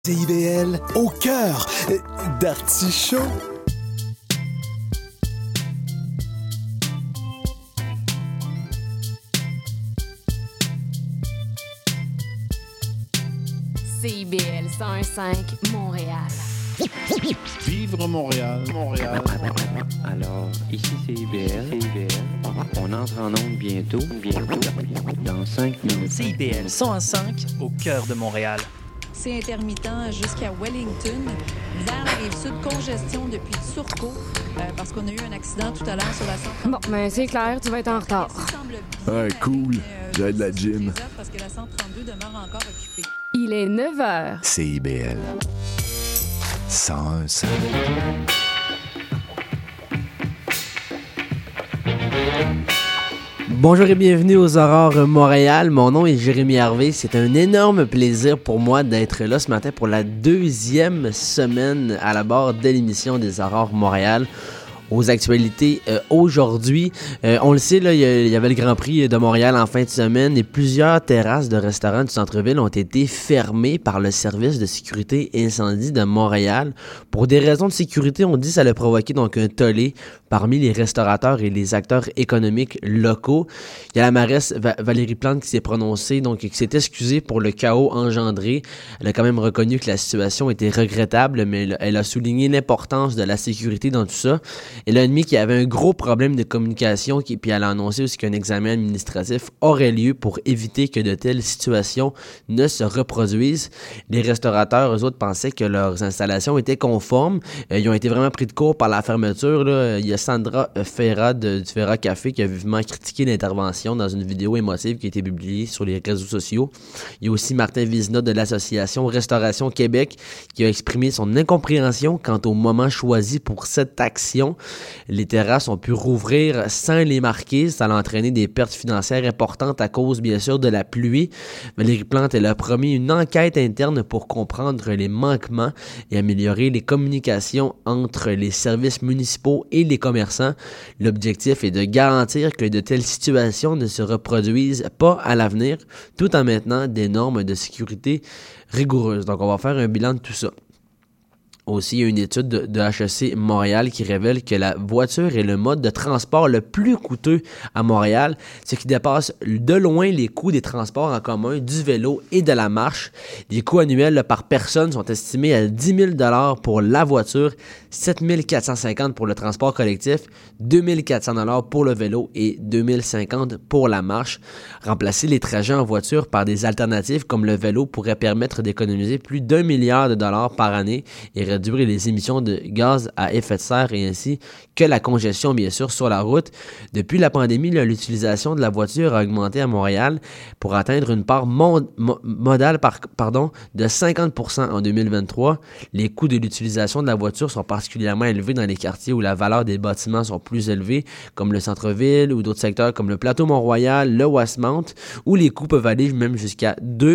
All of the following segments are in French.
CIBL, au cœur d'Artichaut. CIBL 101.5 Montréal. Vivre Montréal, Montréal. Alors, ici CIBL. On entre en onde bientôt. Dans 5 minutes. CIBL 101.5 au cœur de Montréal. C'est intermittent jusqu'à Wellington. Vers la Rive-Sud, congestion depuis Turcot, parce qu'on a eu un accident tout à l'heure sur la 132. Bon, ben c'est clair, tu vas être en retard. Ah, cool. J'ai de la gym. Parce que la 132 demeure encore occupée. Il est 9h. CIBL 101.5. Bonjour et bienvenue aux Aurores Montréal. Mon nom est Jérémy Harvey. C'est un énorme plaisir pour moi d'être là ce matin pour la deuxième semaine à la barre de l'émission des Aurores Montréal. Aux actualités aujourd'hui. On le sait, là, il y avait le Grand Prix de Montréal en fin de semaine et plusieurs terrasses de restaurants du centre-ville ont été fermées par le service de sécurité incendie de Montréal. Pour des raisons de sécurité, on dit que ça a provoqué donc un tollé parmi les restaurateurs et les acteurs économiques locaux. Il y a la mairesse Valérie Plante qui s'est prononcée, donc qui s'est excusée pour le chaos engendré. Elle a quand même reconnu que la situation était regrettable, mais elle a souligné l'importance de la sécurité dans tout ça. Elle a admis qu'il y avait un gros problème de communication, puis elle a annoncé aussi qu'un examen administratif aurait lieu pour éviter que de telles situations ne se reproduisent. Les restaurateurs, eux autres, pensaient que leurs installations étaient conformes. Ils ont été vraiment pris de court par la fermeture, là. Il y a Sandra Ferrat du Ferrat Café qui a vivement critiqué l'intervention dans une vidéo émotive qui a été publiée sur les réseaux sociaux. Il y a aussi Martin Vizina de l'association Restauration Québec qui a exprimé son incompréhension quant au moment choisi pour cette action. Les terrasses ont pu rouvrir sans les marquer. Ça a entraîné des pertes financières importantes à cause, bien sûr, de la pluie. Valérie Plante, elle a promis une enquête interne pour comprendre les manquements et améliorer les communications entre les services municipaux et les commerçants. L'objectif est de garantir que de telles situations ne se reproduisent pas à l'avenir, tout en maintenant des normes de sécurité rigoureuses. Donc, on va faire un bilan de tout ça. Aussi, il y a une étude de HEC Montréal qui révèle que la voiture est le mode de transport le plus coûteux à Montréal, ce qui dépasse de loin les coûts des transports en commun, du vélo et de la marche. Les coûts annuels par personne sont estimés à 10 000 $ pour la voiture, 7 450 $ pour le transport collectif, 2 400 $ pour le vélo et 2 050 $ pour la marche. Remplacer les trajets en voiture par des alternatives comme le vélo pourrait permettre d'économiser plus d'1 milliard de dollars par année et réduire les émissions de gaz à effet de serre et ainsi que la congestion, bien sûr, sur la route. Depuis la pandémie, là, l'utilisation de la voiture a augmenté à Montréal pour atteindre une part modale de 50% en 2023. Les coûts de l'utilisation de la voiture sont particulièrement élevés dans les quartiers où la valeur des bâtiments sont plus élevées, comme le centre-ville ou d'autres secteurs comme le plateau Mont-Royal, le Westmount, où les coûts peuvent aller même jusqu'à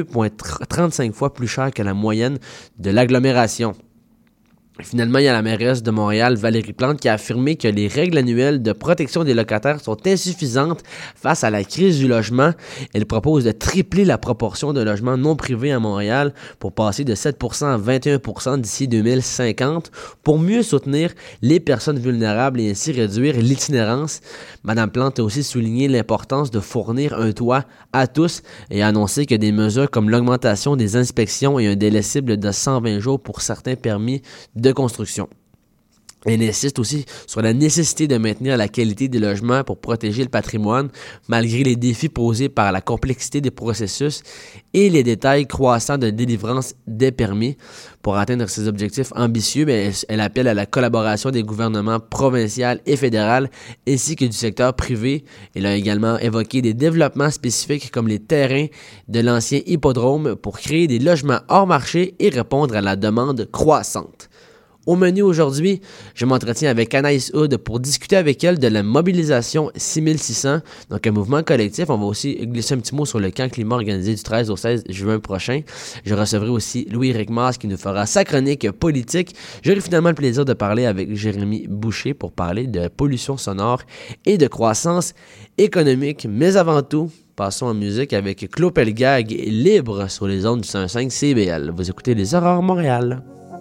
2,35 fois plus cher que la moyenne de l'agglomération. Finalement, il y a la mairesse de Montréal, Valérie Plante, qui a affirmé que les règles annuelles de protection des locataires sont insuffisantes face à la crise du logement. Elle propose de tripler la proportion de logements non privés à Montréal pour passer de 7% à 21% d'ici 2050 pour mieux soutenir les personnes vulnérables et ainsi réduire l'itinérance. Madame Plante a aussi souligné l'importance de fournir un toit à tous et a annoncé que des mesures comme l'augmentation des inspections et un délai cible de 120 jours pour certains permis de construction. Elle insiste aussi sur la nécessité de maintenir la qualité des logements pour protéger le patrimoine, malgré les défis posés par la complexité des processus et les détails croissants de délivrance des permis. Pour atteindre ces objectifs ambitieux, elle appelle à la collaboration des gouvernements provincial et fédéral, ainsi que du secteur privé. Elle a également évoqué des développements spécifiques comme les terrains de l'ancien hippodrome pour créer des logements hors marché et répondre à la demande croissante. Au menu aujourd'hui, je m'entretiens avec Anaïs Hood pour discuter avec elle de la mobilisation 6600, donc un mouvement collectif. On va aussi glisser un petit mot sur le camp climat organisé du 13 au 16 juin prochain. Je recevrai aussi Louis-Éric Mas qui nous fera sa chronique politique. J'aurai finalement le plaisir de parler avec Jérémy Boucher pour parler de pollution sonore et de croissance économique. Mais avant tout, passons en musique avec Claude Pelgag libre sur les ondes du 105 CBL. Vous écoutez Les Aurores Montréal.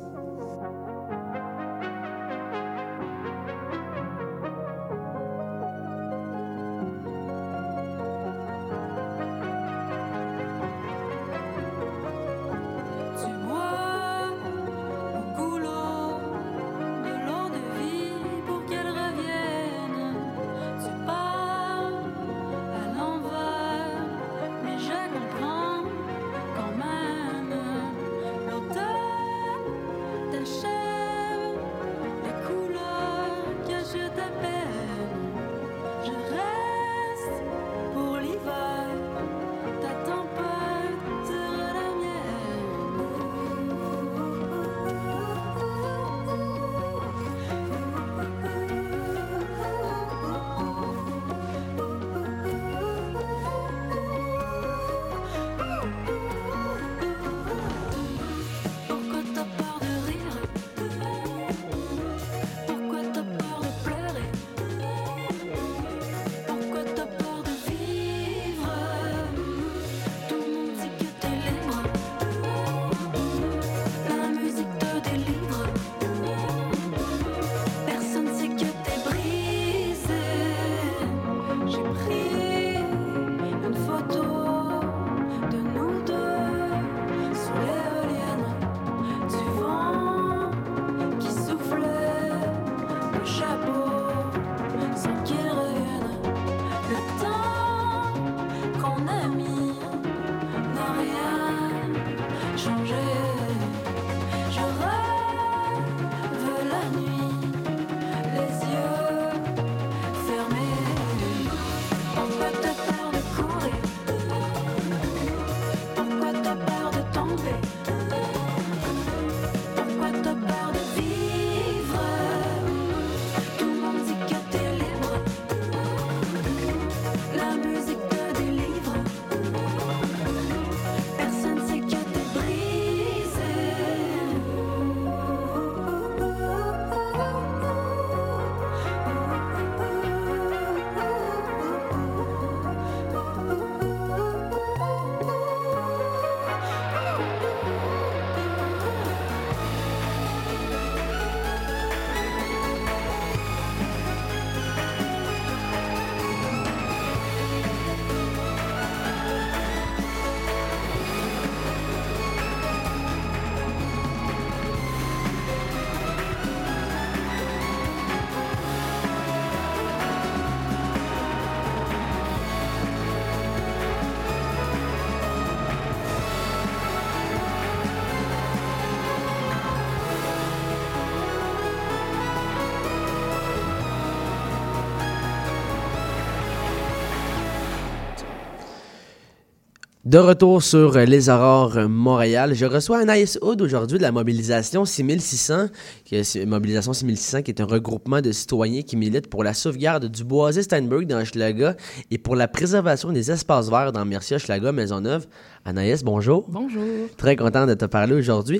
De retour sur Les Aurores Montréal, je reçois Anaïs Hood aujourd'hui de la Mobilisation 6600, Mobilisation 6600 qui est un regroupement de citoyens qui militent pour la sauvegarde du boisé Steinberg dans Hochelaga et pour la préservation des espaces verts dans Mercier, Hochelaga, Maisonneuve. Anaïs, bonjour. Bonjour. Très content de te parler aujourd'hui.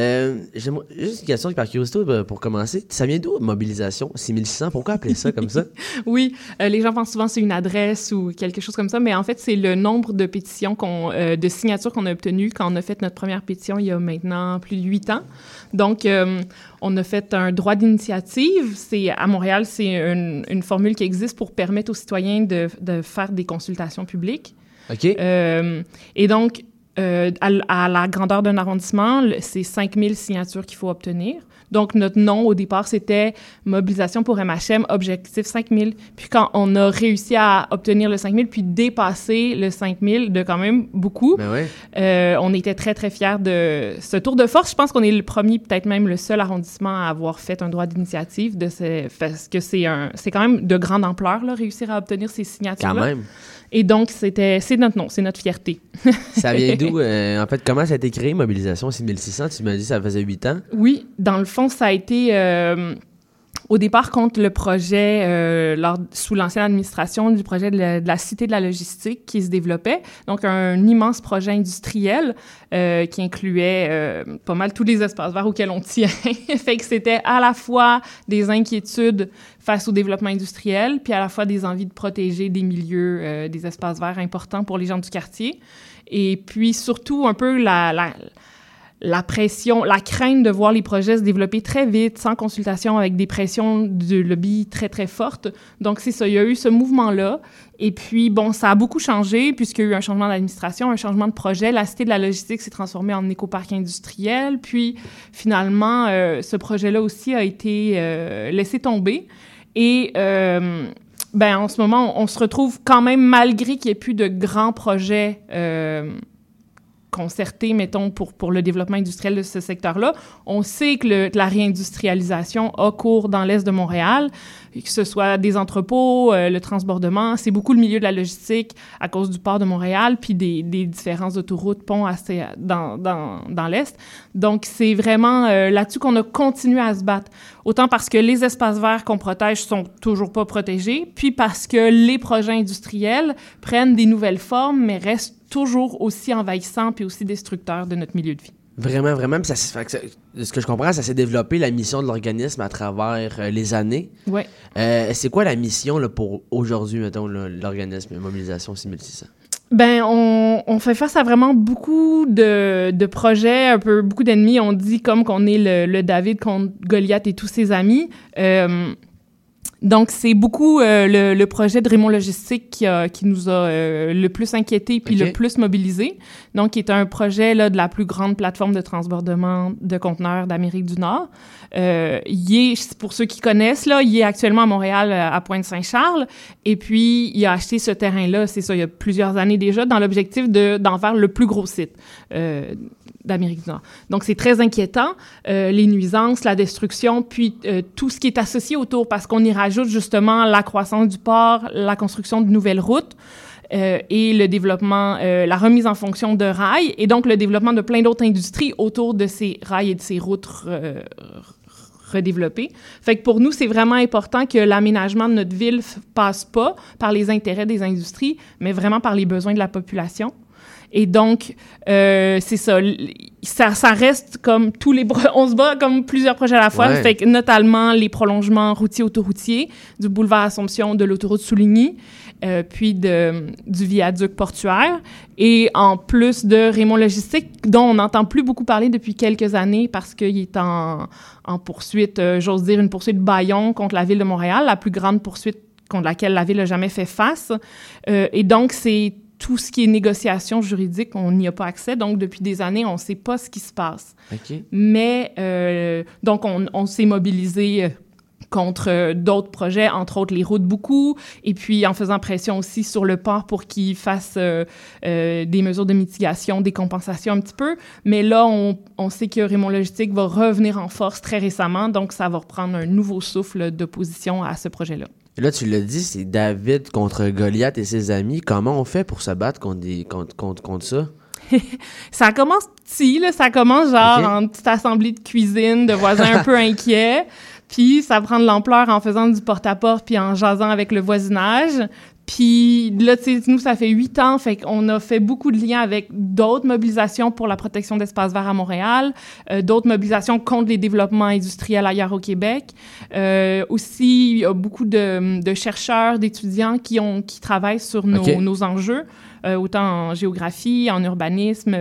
Juste une question par curiosité pour commencer. Ça vient d'où, Mobilisation 6600? Pourquoi appeler ça comme ça? Oui, les gens pensent souvent que c'est une adresse ou quelque chose comme ça, mais en fait, c'est le nombre de pétitions de signatures qu'on a obtenues quand on a fait notre première pétition il y a maintenant plus de 8 ans. Donc, on a fait un droit d'initiative. À Montréal, c'est une formule qui existe pour permettre aux citoyens de faire des consultations publiques. OK. Et donc, à la grandeur d'un arrondissement, c'est 5000 signatures qu'il faut obtenir. Donc, notre nom, au départ, c'était Mobilisation pour MHM, objectif 5000. Puis quand on a réussi à obtenir le 5000, puis dépasser le 5000 de quand même beaucoup, on était très, très fiers de ce tour de force. Je pense qu'on est le premier, peut-être même le seul arrondissement à avoir fait un droit d'initiative, parce que c'est quand même de grande ampleur, là, réussir à obtenir ces signatures-là. Quand même. Et donc, c'est notre nom, c'est notre fierté. Ça vient d'où, en fait, comment ça a été créé, Mobilisation 6600? Tu m'as dit que ça faisait 8 ans. Oui, dans le fond, ça a été au départ contre le projet, sous l'ancienne administration, du projet de la Cité de la logistique qui se développait. Donc, un immense projet industriel qui incluait pas mal tous les espaces verts auxquels on tient. Fait que c'était à la fois des inquiétudes face au développement industriel, puis à la fois des envies de protéger des milieux, des espaces verts importants pour les gens du quartier. Et puis, surtout, un peu la pression, la crainte de voir les projets se développer très vite, sans consultation, avec des pressions de lobby très, très fortes. Donc, c'est ça, il y a eu ce mouvement-là. Et puis, bon, ça a beaucoup changé, puisqu'il y a eu un changement d'administration, un changement de projet. La Cité de la logistique s'est transformée en écoparc industriel. Puis, finalement, ce projet-là aussi a été laissé tomber. Et en ce moment, on se retrouve quand même, malgré qu'il n'y ait plus de grands projets concertés, mettons, pour le développement industriel de ce secteur-là. On sait que la réindustrialisation a cours dans l'est de Montréal, que ce soit des entrepôts, le transbordement. C'est beaucoup le milieu de la logistique à cause du port de Montréal, puis des différentes autoroutes, ponts dans l'est. Donc, c'est vraiment là-dessus qu'on a continué à se battre. Autant parce que les espaces verts qu'on protège sont toujours pas protégés, puis parce que les projets industriels prennent des nouvelles formes, mais restent toujours aussi envahissants puis aussi destructeurs de notre milieu de vie. Vraiment, vraiment. Puis ce que je comprends, ça s'est développé, la mission de l'organisme, à travers les années. Oui. C'est quoi la mission là, pour aujourd'hui, mettons, là, l'organisme Mobilisation 6600? On fait face à vraiment beaucoup de projets, beaucoup d'ennemis. On dit comme qu'on est le David contre Goliath et tous ses amis. Donc, c'est beaucoup le projet de Raymond Logistique qui nous a le plus inquiétés puis le plus mobilisés. Donc, qui est un projet là, de la plus grande plateforme de transbordement de conteneurs d'Amérique du Nord. Pour ceux qui connaissent, là, il est actuellement à Montréal, à Pointe-Saint-Charles. Et puis, il a acheté ce terrain-là, c'est ça, il y a plusieurs années déjà, dans l'objectif d'en faire le plus gros site d'Amérique du Nord. Donc, c'est très inquiétant, les nuisances, la destruction, puis tout ce qui est associé autour, parce qu'on y rajoute justement la croissance du port, la construction de nouvelles routes et le développement, la remise en fonction de rails, et donc le développement de plein d'autres industries autour de ces rails et de ces routes redéveloppées. Fait que pour nous, c'est vraiment important que l'aménagement de notre ville passe pas par les intérêts des industries, mais vraiment par les besoins de la population. Et donc, c'est ça. Ça reste comme on se bat comme plusieurs projets à la fois. Ouais. Fait que notamment les prolongements routiers autoroutiers du boulevard Assomption, de l'autoroute Souligny, puis du viaduc portuaire. Et en plus de Raymond Logistique, dont on n'entend plus beaucoup parler depuis quelques années parce qu'il est en poursuite, j'ose dire, une poursuite bâillon contre la Ville de Montréal, la plus grande poursuite contre laquelle la Ville n'a jamais fait face. Et donc, c'est tout ce qui est négociation juridique, on n'y a pas accès. Donc, depuis des années, on ne sait pas ce qui se passe. Okay. Mais, donc, on s'est mobilisé contre d'autres projets, entre autres les routes beaucoup, et puis en faisant pression aussi sur le port pour qu'il fasse des mesures de mitigation, des compensations un petit peu. Mais là, on sait que Raymond Logistique va revenir en force très récemment, donc ça va reprendre un nouveau souffle d'opposition à ce projet-là. Et là, tu l'as dit, c'est David contre Goliath et ses amis. Comment on fait pour se battre contre ça? Ça commence petit, là. Ça commence genre en petite assemblée de cuisine de voisins un peu inquiets. Puis ça prend de l'ampleur en faisant du porte-à-porte puis en jasant avec le voisinage. Puis là, tu sais, nous, ça fait 8 ans, fait qu'on a fait beaucoup de liens avec d'autres mobilisations pour la protection d'espaces verts à Montréal, d'autres mobilisations contre les développements industriels ailleurs au Québec. Aussi, il y a beaucoup de chercheurs, d'étudiants qui travaillent sur nos enjeux, autant en géographie, en urbanisme,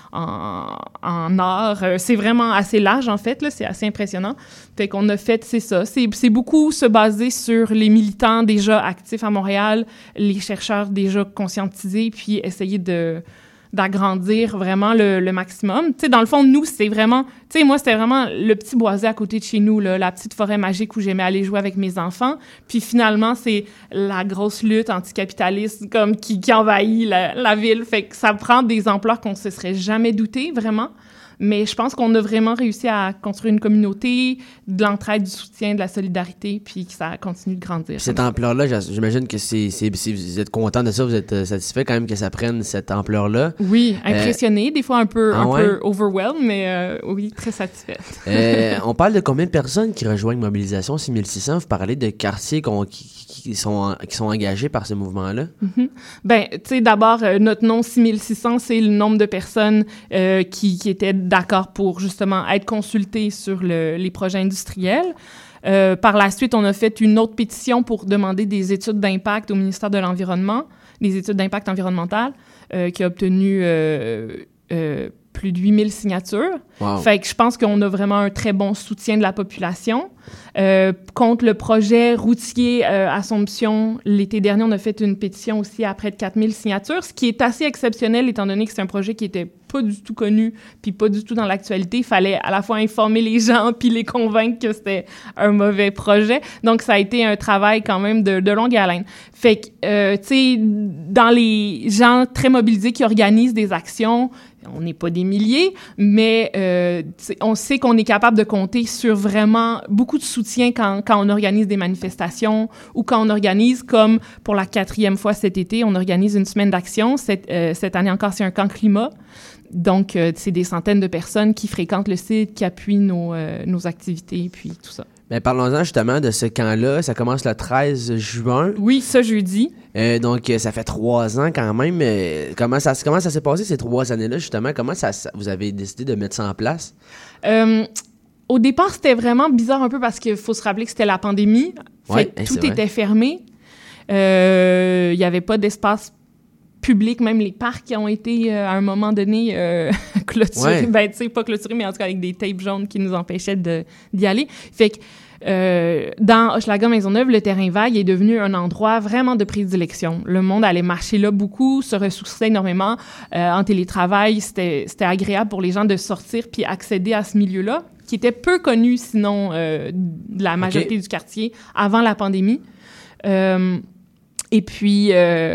en art. C'est vraiment assez large, en fait, là, c'est assez impressionnant. Fait qu'on a fait, c'est ça, c'est beaucoup se baser sur les militants déjà actifs à Montréal, les chercheurs déjà conscientisés, puis essayer d'agrandir vraiment le maximum. Tu sais, dans le fond, nous, c'est vraiment... Tu sais, moi, c'était vraiment le petit boisé à côté de chez nous, là, la petite forêt magique où j'aimais aller jouer avec mes enfants. Puis finalement, c'est la grosse lutte anticapitaliste comme qui envahit la ville. Fait que ça prend des ampleurs qu'on se serait jamais douté, vraiment. Mais je pense qu'on a vraiment réussi à construire une communauté, de l'entraide, du soutien, de la solidarité, puis que ça continue de grandir. Cette ampleur-là, j'imagine que vous êtes content de ça, vous êtes satisfait quand même que ça prenne cette ampleur-là. Oui, impressionné, des fois un peu overwhelmed, mais oui, très satisfaite. On parle de combien de personnes qui rejoignent Mobilisation 6600? Vous parlez de quartiers qui sont engagés par ce mouvement-là? Mm-hmm. Ben, tu sais, d'abord, notre nom 6600, c'est le nombre de personnes qui étaient d'accord pour justement être consultées sur les projets industriels. Par la suite, on a fait une autre pétition pour demander des études d'impact au ministère de l'Environnement, des études d'impact environnemental, qui a obtenu plus de 8000 signatures. Wow. Fait que je pense qu'on a vraiment un très bon soutien de la population. Contre le projet routier Assomption, l'été dernier, on a fait une pétition aussi à près de 4000 signatures, ce qui est assez exceptionnel étant donné que c'est un projet qui était pas du tout connu puis pas du tout dans l'actualité. Il fallait à la fois informer les gens puis les convaincre que c'était un mauvais projet. Donc, ça a été un travail quand même de longue haleine. Fait que, tu sais, dans les gens très mobilisés qui organisent des actions, on n'est pas des milliers, mais on sait qu'on est capable de compter sur vraiment beaucoup de soutien quand on organise des manifestations ou quand on organise, comme pour la 4e fois cet été, on organise une semaine d'action. Cette année encore, c'est un camp climat. Donc, c'est des centaines de personnes qui fréquentent le site, qui appuient nos activités, puis tout ça. Mais parlons-en justement de ce camp-là. Ça commence le 13 juin. Oui, ce jeudi. Donc, ça fait 3 ans quand même. Comment ça s'est passé ces 3 années-là, justement? Comment vous avez décidé de mettre ça en place? Au départ, c'était vraiment bizarre un peu parce qu'il faut se rappeler que c'était la pandémie. Tout était fermé. Il n'y avait pas d'espace public, même les parcs qui ont été à un moment donné clôturés. Ouais. Ben, tu sais, pas clôturés, mais en tout cas avec des tapes jaunes qui nous empêchaient d'y aller. Fait que dans Hochelaga Maisonneuve, le terrain vague est devenu un endroit vraiment de prédilection. Le monde allait marcher là beaucoup, se ressourçait énormément. En télétravail, c'était agréable pour les gens de sortir puis accéder à ce milieu-là, qui était peu connu sinon de la majorité du quartier avant la pandémie. Et puis...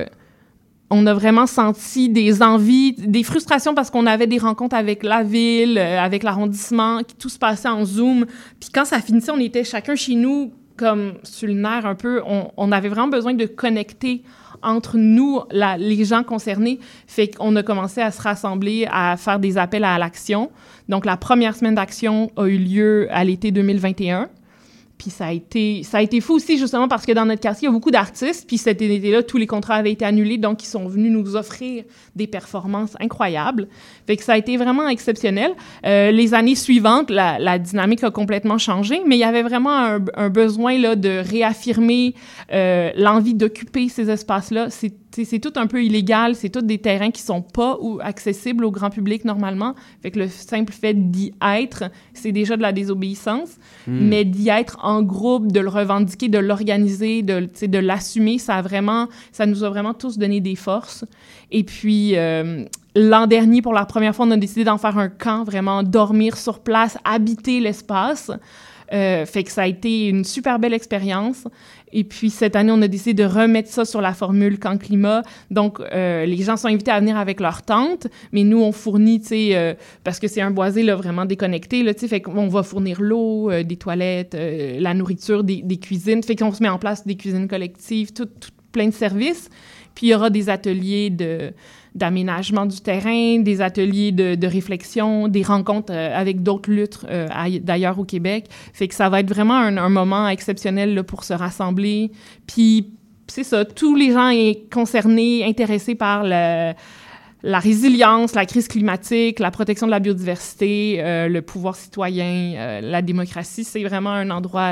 on a vraiment senti des envies, des frustrations parce qu'on avait des rencontres avec la ville, avec l'arrondissement, tout se passait en Zoom. Puis quand ça finissait, on était chacun chez nous comme sur le nerf un peu. On avait vraiment besoin de connecter entre nous, les gens concernés. Fait qu'on a commencé à se rassembler, à faire des appels à l'action. Donc, la première semaine d'action a eu lieu à l'été 2021. Puis ça a été fou aussi, justement, parce que dans notre quartier, il y a beaucoup d'artistes. Puis cet été-là, tous les contrats avaient été annulés. Donc, ils sont venus nous offrir des performances incroyables. Fait que ça a été vraiment exceptionnel. Les années suivantes, la dynamique a complètement changé. Mais il y avait vraiment un besoin là, de réaffirmer l'envie d'occuper ces espaces-là. C'est tout un peu illégal. C'est tous des terrains qui sont pas accessibles au grand public normalement. Fait que le simple fait d'y être, c'est déjà de la désobéissance. Mais d'y être en groupe, de le revendiquer, de l'organiser, de l'assumer, ça nous a vraiment tous donné des forces. Et puis, l'an dernier, pour la première fois, on a décidé d'en faire un camp, vraiment dormir sur place, habiter l'espace. Fait que ça a été une super belle expérience. Et puis, cette année, on a décidé de remettre ça sur la formule Camp Climat. Donc, les gens sont invités à venir avec leur tente, mais nous, on fournit, tu sais, parce que c'est un boisé, là, vraiment déconnecté, là, tu sais, fait qu'on va fournir l'eau, des toilettes, la nourriture, des cuisines. Fait qu'on se met en place des cuisines collectives, tout plein de services. Puis, il y aura des ateliers d'aménagement du terrain, des ateliers de réflexion, des rencontres avec d'autres luttes d'ailleurs au Québec. Fait que ça va être vraiment un moment exceptionnel là, pour se rassembler. Puis, c'est ça, tous les gens concernés, intéressés par la résilience, la crise climatique, la protection de la biodiversité, le pouvoir citoyen, la démocratie, c'est vraiment un endroit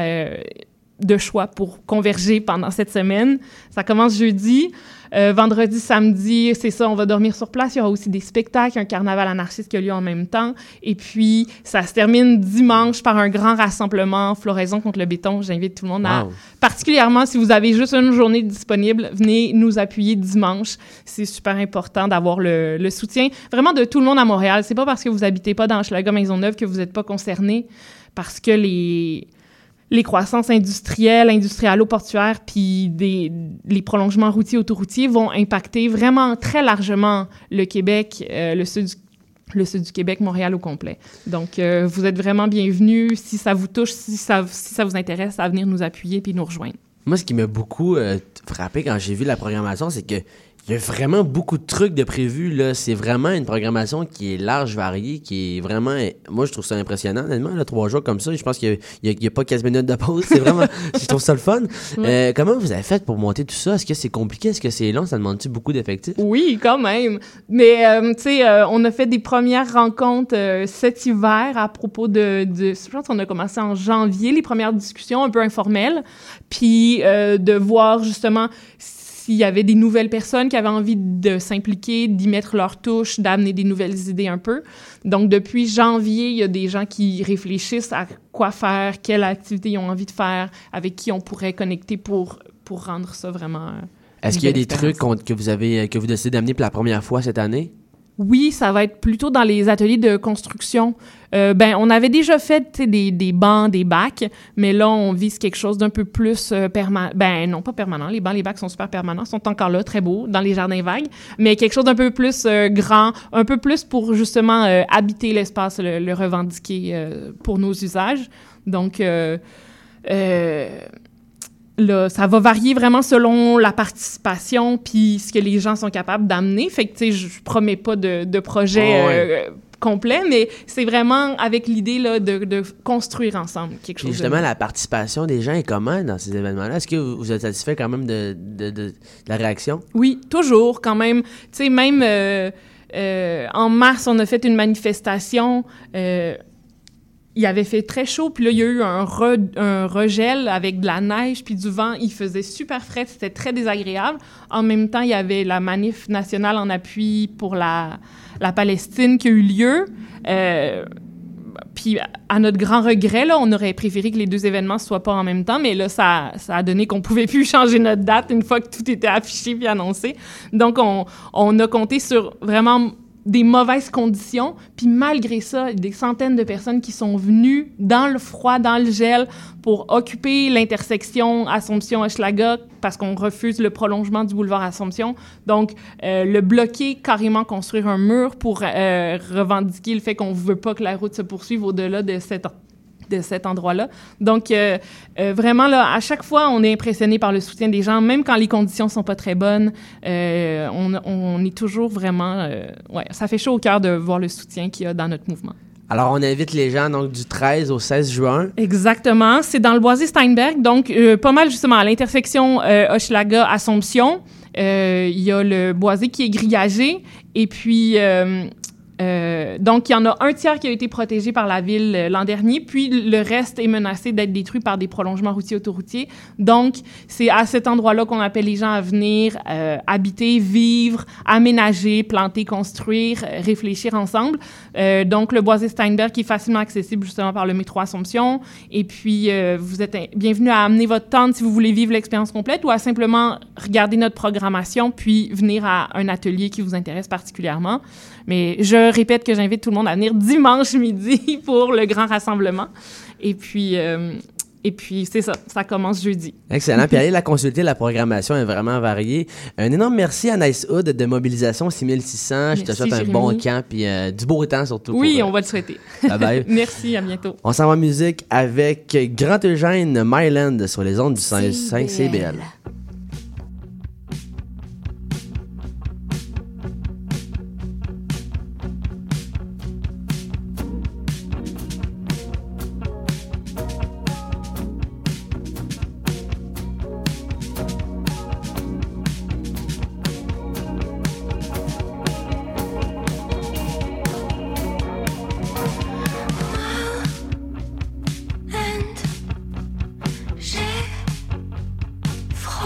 de choix pour converger pendant cette semaine. Ça commence jeudi. Vendredi, samedi, c'est ça, on va dormir sur place. Il y aura aussi des spectacles, un carnaval anarchiste qui a lieu en même temps. Et puis, ça se termine dimanche par un grand rassemblement, Floraison contre le béton. J'invite tout le monde à... Particulièrement, si vous avez juste une journée disponible, venez nous appuyer dimanche. C'est super important d'avoir le soutien vraiment de tout le monde à Montréal. C'est pas parce que vous habitez pas dans Hochelaga Maisonneuve que vous n'êtes pas concerné, parce que les croissances industrielles, industrialo-portuaires, puis les prolongements routiers, autoroutiers vont impacter vraiment très largement le Québec, le sud le sud du Québec, Montréal au complet. Donc, vous êtes vraiment bienvenus. Si ça vous touche, si ça vous intéresse, à venir nous appuyer puis nous rejoindre. Moi, ce qui m'a beaucoup frappé quand j'ai vu la programmation, c'est que il y a vraiment beaucoup de trucs de prévus, là. C'est vraiment une programmation qui est large, variée, qui est vraiment... Moi, je trouve ça impressionnant, honnêtement, là, 3 jours comme ça. Je pense qu'il y a pas 15 minutes de pause. C'est vraiment... je trouve ça le fun. Ouais. Comment vous avez fait pour monter tout ça? Est-ce que c'est compliqué? Est-ce que c'est long? Ça demande-tu beaucoup d'effectifs? Oui, quand même. Mais, tu sais, on a fait des premières rencontres cet hiver à propos de... Je pense qu'on a commencé en janvier, les premières discussions un peu informelles. Puis, de voir, justement... s'il y avait des nouvelles personnes qui avaient envie de s'impliquer, d'y mettre leur touche, d'amener des nouvelles idées un peu. Donc, depuis janvier, il y a des gens qui réfléchissent à quoi faire, quelle activité ils ont envie de faire, avec qui on pourrait connecter pour rendre ça vraiment... Est-ce qu'il y a des trucs que vous décidez d'amener pour la première fois cette année? Oui, ça va être plutôt dans les ateliers de construction. On avait déjà fait des bancs, des bacs, mais là, on vise quelque chose d'un peu plus permanent. Non, pas permanent. Les bancs, les bacs sont super permanents, sont encore là, très beaux, dans les jardins vagues, mais quelque chose d'un peu plus grand, un peu plus pour justement habiter l'espace, le revendiquer pour nos usages. Donc, là, ça va varier vraiment selon la participation puis ce que les gens sont capables d'amener. Fait que, tu sais, je promets pas de projet complet, mais c'est vraiment avec l'idée là, de construire ensemble quelque chose. Justement, la participation des gens est comment dans ces événements-là? Est-ce que vous êtes satisfait quand même de la réaction? Oui, toujours, quand même. Tu sais, même en mars, on a fait une manifestation... il avait fait très chaud, puis là, il y a eu un regel avec de la neige puis du vent. Il faisait super frais, c'était très désagréable. En même temps, il y avait la manif nationale en appui pour la Palestine qui a eu lieu. Puis, à notre grand regret, là, on aurait préféré que les deux événements ne soient pas en même temps, mais là, ça a donné qu'on ne pouvait plus changer notre date une fois que tout était affiché puis annoncé. Donc, on a compté sur vraiment... des mauvaises conditions, puis malgré ça, des centaines de personnes qui sont venues dans le froid, dans le gel, pour occuper l'intersection Assomption-Hochelaga, parce qu'on refuse le prolongement du boulevard Assomption. Donc, le bloquer, carrément construire un mur pour revendiquer le fait qu'on ne veut pas que la route se poursuive au-delà de cet endroit-là. Donc, vraiment, là, à chaque fois, on est impressionné par le soutien des gens, même quand les conditions sont pas très bonnes. On est toujours vraiment... ça fait chaud au cœur de voir le soutien qu'il y a dans notre mouvement. Alors, on invite les gens donc du 13 au 16 juin. Exactement. C'est dans le Boisé-Steinberg, donc pas mal justement à l'intersection Hochelaga-Assomption. Il y a le Boisé qui est grillagé, et puis... donc, il y en a un tiers qui a été protégé par la ville l'an dernier, puis le reste est menacé d'être détruit par des prolongements routiers autoroutiers. Donc, c'est à cet endroit-là qu'on appelle les gens à venir habiter, vivre, aménager, planter, construire, réfléchir ensemble. Donc, le Boisé-Steinberg qui est facilement accessible justement par le métro Assomption. Et puis, vous êtes bienvenus à amener votre tente si vous voulez vivre l'expérience complète ou à simplement regarder notre programmation puis venir à un atelier qui vous intéresse particulièrement. Mais je répète que j'invite tout le monde à venir dimanche midi pour le grand rassemblement. Et puis c'est ça, ça commence jeudi. Excellent. Puis allez la consulter, la programmation est vraiment variée. Un énorme merci à Nice Hood de Mobilisation 6600. Je te souhaite un bon camp puis du beau temps surtout. Oui, on va le souhaiter. Bye bye. Merci, à bientôt. On s'en va en musique avec Grand Eugène Myland sur les ondes du 105 CBL. J'ai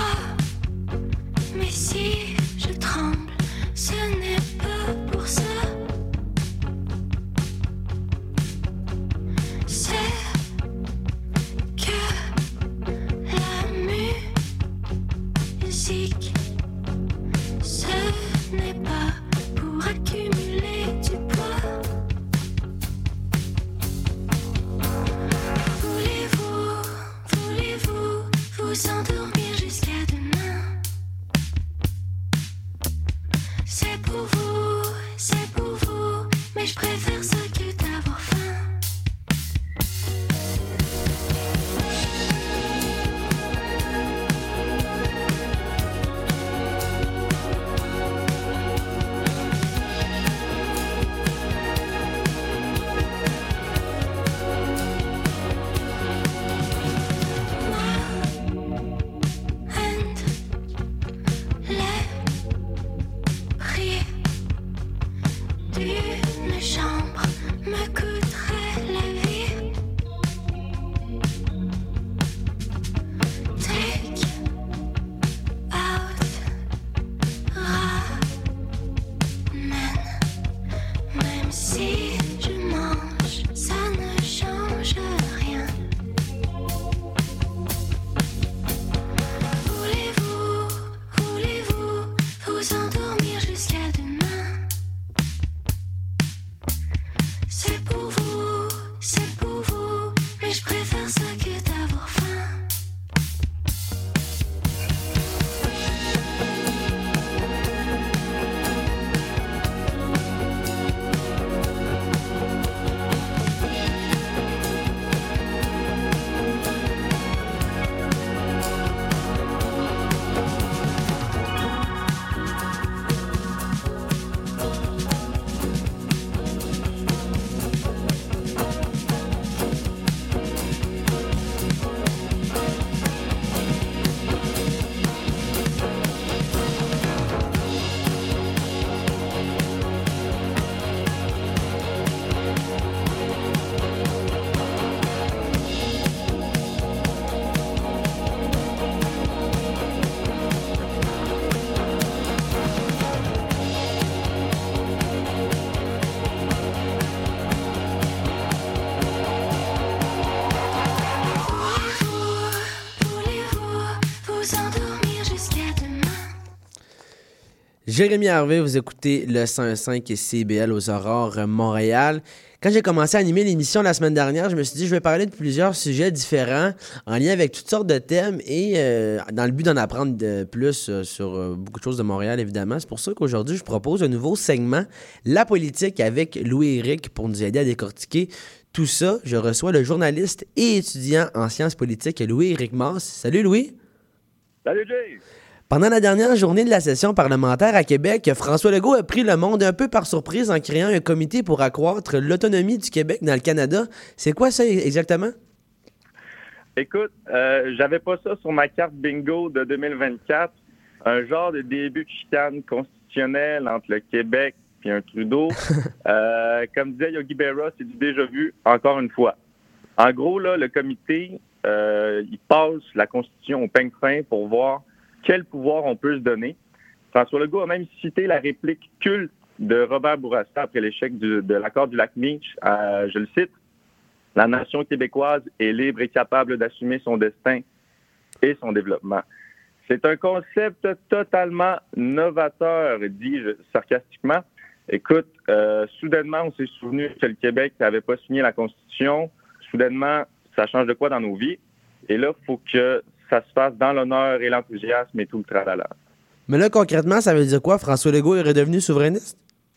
Jérémy Harvey, vous écoutez le 105 CIBL aux Aurores Montréal. Quand j'ai commencé à animer l'émission la semaine dernière, je me suis dit je vais parler de plusieurs sujets différents en lien avec toutes sortes de thèmes et dans le but d'en apprendre plus sur beaucoup de choses de Montréal, évidemment. C'est pour ça qu'aujourd'hui, je propose un nouveau segment, La politique avec Louis-Éric, pour nous aider à décortiquer tout ça. Je reçois le journaliste et étudiant en sciences politiques Louis-Éric Masse. Salut Louis! Salut Jay! Pendant la dernière journée de la session parlementaire à Québec, François Legault a pris le monde un peu par surprise en créant un comité pour accroître l'autonomie du Québec dans le Canada. C'est quoi ça exactement? Écoute, j'avais pas ça sur ma carte bingo de 2024. Un genre de début de chicane constitutionnelle entre le Québec et un Trudeau. Comme disait Yogi Berra, c'est du déjà vu, encore une fois. En gros, là, le comité, il passe la Constitution au peigne fin pour voir quel pouvoir on peut se donner. François Legault a même cité la réplique culte de Robert Bourassa après l'échec de l'accord du lac Meach. Je le cite, « La nation québécoise est libre et capable d'assumer son destin et son développement. » C'est un concept totalement novateur, dis-je sarcastiquement. Écoute, soudainement, on s'est souvenu que le Québec n'avait pas signé la Constitution. Soudainement, ça change de quoi dans nos vies? Et là, il faut que ça se fasse dans l'honneur et l'enthousiasme et tout le tralala. Mais là, concrètement, ça veut dire quoi? François Legault est redevenu souverainiste?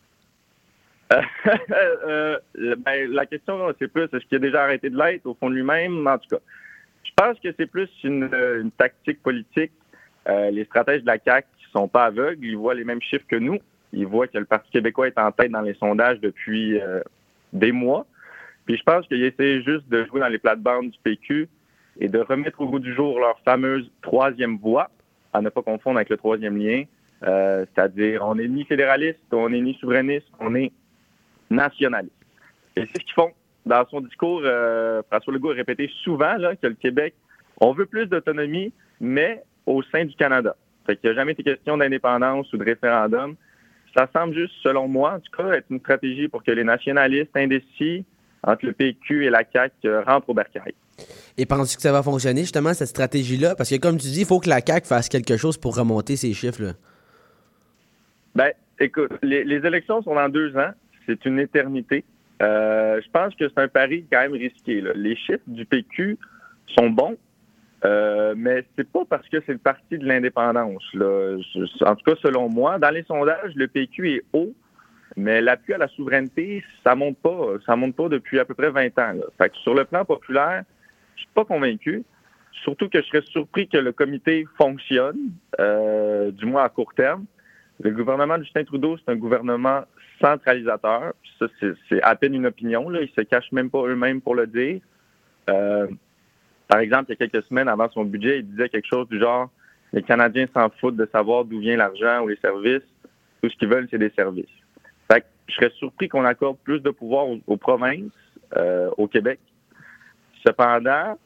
La question, c'est plus, est-ce qu'il a déjà arrêté de l'être au fond de lui-même? En tout cas, je pense que c'est plus une tactique politique. Les stratèges de la CAQ ne sont pas aveugles. Ils voient les mêmes chiffres que nous. Ils voient que le Parti québécois est en tête dans les sondages depuis des mois. Puis je pense qu'ils essaient juste de jouer dans les plates-bandes du PQ et de remettre au goût du jour leur fameuse troisième voie, à ne pas confondre avec le troisième lien, c'est-à-dire on n'est ni fédéraliste, on n'est ni souverainiste, on est nationaliste. Et c'est ce qu'ils font. Dans son discours, François Legault a répété souvent là, que le Québec, on veut plus d'autonomie, mais au sein du Canada. Fait qu'il n'y a jamais été question d'indépendance ou de référendum. Ça semble juste, selon moi, en tout cas, être une stratégie pour que les nationalistes indécis entre le PQ et la CAQ rentrent au bercail. Et penses-tu que ça va fonctionner, justement, cette stratégie-là? Parce que, comme tu dis, il faut que la CAQ fasse quelque chose pour remonter ces chiffres-là. Ben, écoute, les élections sont dans 2 ans. C'est une éternité. Je pense que c'est un pari quand même risqué, là. Les chiffres du PQ sont bons, mais c'est pas parce que c'est le parti de l'indépendance, là. En tout cas, selon moi, dans les sondages, le PQ est haut, mais l'appui à la souveraineté, ça monte pas. Ça monte pas depuis à peu près 20 ans, là. Fait que sur le plan populaire, je suis pas convaincu. Surtout que je serais surpris que le comité fonctionne, du moins à court terme. Le gouvernement de Justin Trudeau, c'est un gouvernement centralisateur. Ça, c'est à peine une opinion, là. Ils se cachent même pas eux-mêmes pour le dire. Par exemple, il y a quelques semaines avant son budget, il disait quelque chose du genre « Les Canadiens s'en foutent de savoir d'où vient l'argent ou les services. Tout ce qu'ils veulent, c'est des services. » Fait que je serais surpris qu'on accorde plus de pouvoir aux provinces, au Québec. Cependant,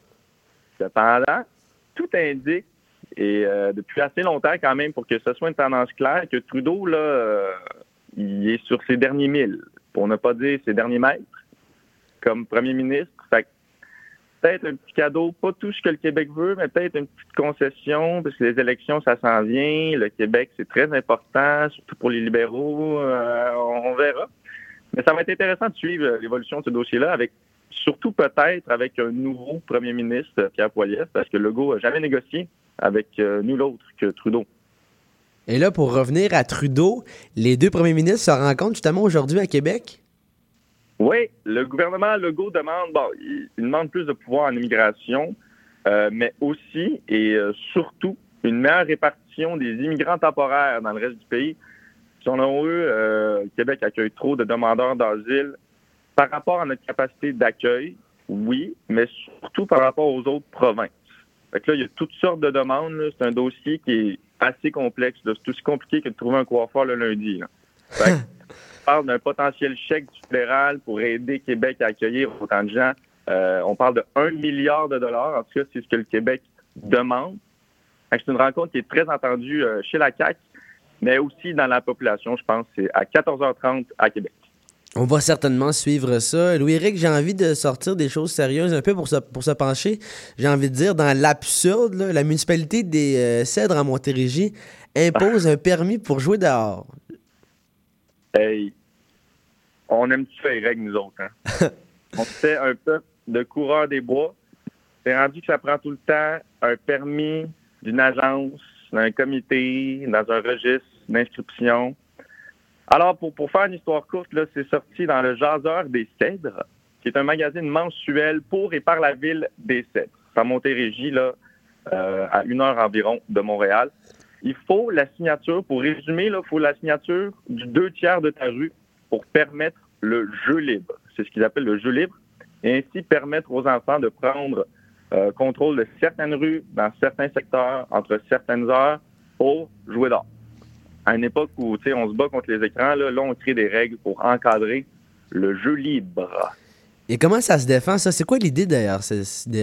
tout indique, et depuis assez longtemps quand même, pour que ce soit une tendance claire, que Trudeau, là, il est sur ses derniers 1000, pour ne pas dire ses derniers mètres, comme premier ministre. Fait que peut-être un petit cadeau, pas tout ce que le Québec veut, mais peut-être une petite concession, parce que les élections, ça s'en vient. Le Québec, c'est très important, surtout pour les libéraux. On verra. Mais ça va être intéressant de suivre l'évolution de ce dossier-là, avec surtout peut-être avec un nouveau premier ministre, Pierre Poilievre, parce que Legault n'a jamais négocié avec nul autre que Trudeau. Et là, pour revenir à Trudeau, les 2 premiers ministres se rencontrent justement aujourd'hui à Québec? Oui, le gouvernement Legault demande, il demande plus de pouvoir en immigration, mais aussi et surtout une meilleure répartition des immigrants temporaires dans le reste du pays. Selon eux, le Québec accueille trop de demandeurs d'asile par rapport à notre capacité d'accueil, oui, mais surtout par rapport aux autres provinces. Fait que là, il y a toutes sortes de demandes, là. C'est un dossier qui est assez complexe, là. C'est aussi compliqué que de trouver un coiffeur le lundi, là. Fait que, on parle d'un potentiel chèque du fédéral pour aider Québec à accueillir autant de gens. On parle de 1 milliard de dollars. En tout cas, c'est ce que le Québec demande. C'est une rencontre qui est très entendue chez la CAQ, mais aussi dans la population, je pense. C'est à 14h30 à Québec. On va certainement suivre ça. Louis-Éric, j'ai envie de sortir des choses sérieuses un peu pour se pencher. J'ai envie de dire, dans l'absurde, là, la municipalité des Cèdres à Montérégie impose un permis pour jouer dehors. Hey, on aime ça les règles, nous autres. Hein? On fait un peuple de coureurs des bois. C'est rendu que ça prend tout le temps un permis d'une agence, d'un comité, dans un registre d'inscription. Alors, pour faire une histoire courte, là, c'est sorti dans le Jaseur des Cèdres, qui est un magazine mensuel pour et par la ville des Cèdres. C'est à Montérégie, là, à 1 heure environ de Montréal. Il faut la signature, pour résumer, il faut la signature du 2/3 de ta rue pour permettre le jeu libre. C'est ce qu'ils appellent le jeu libre. Et ainsi permettre aux enfants de prendre contrôle de certaines rues, dans certains secteurs, entre certaines heures, pour jouer dehors. À une époque où on se bat contre les écrans, là, on crée des règles pour encadrer le jeu libre. Et comment ça se défend, ça? C'est quoi l'idée derrière ça?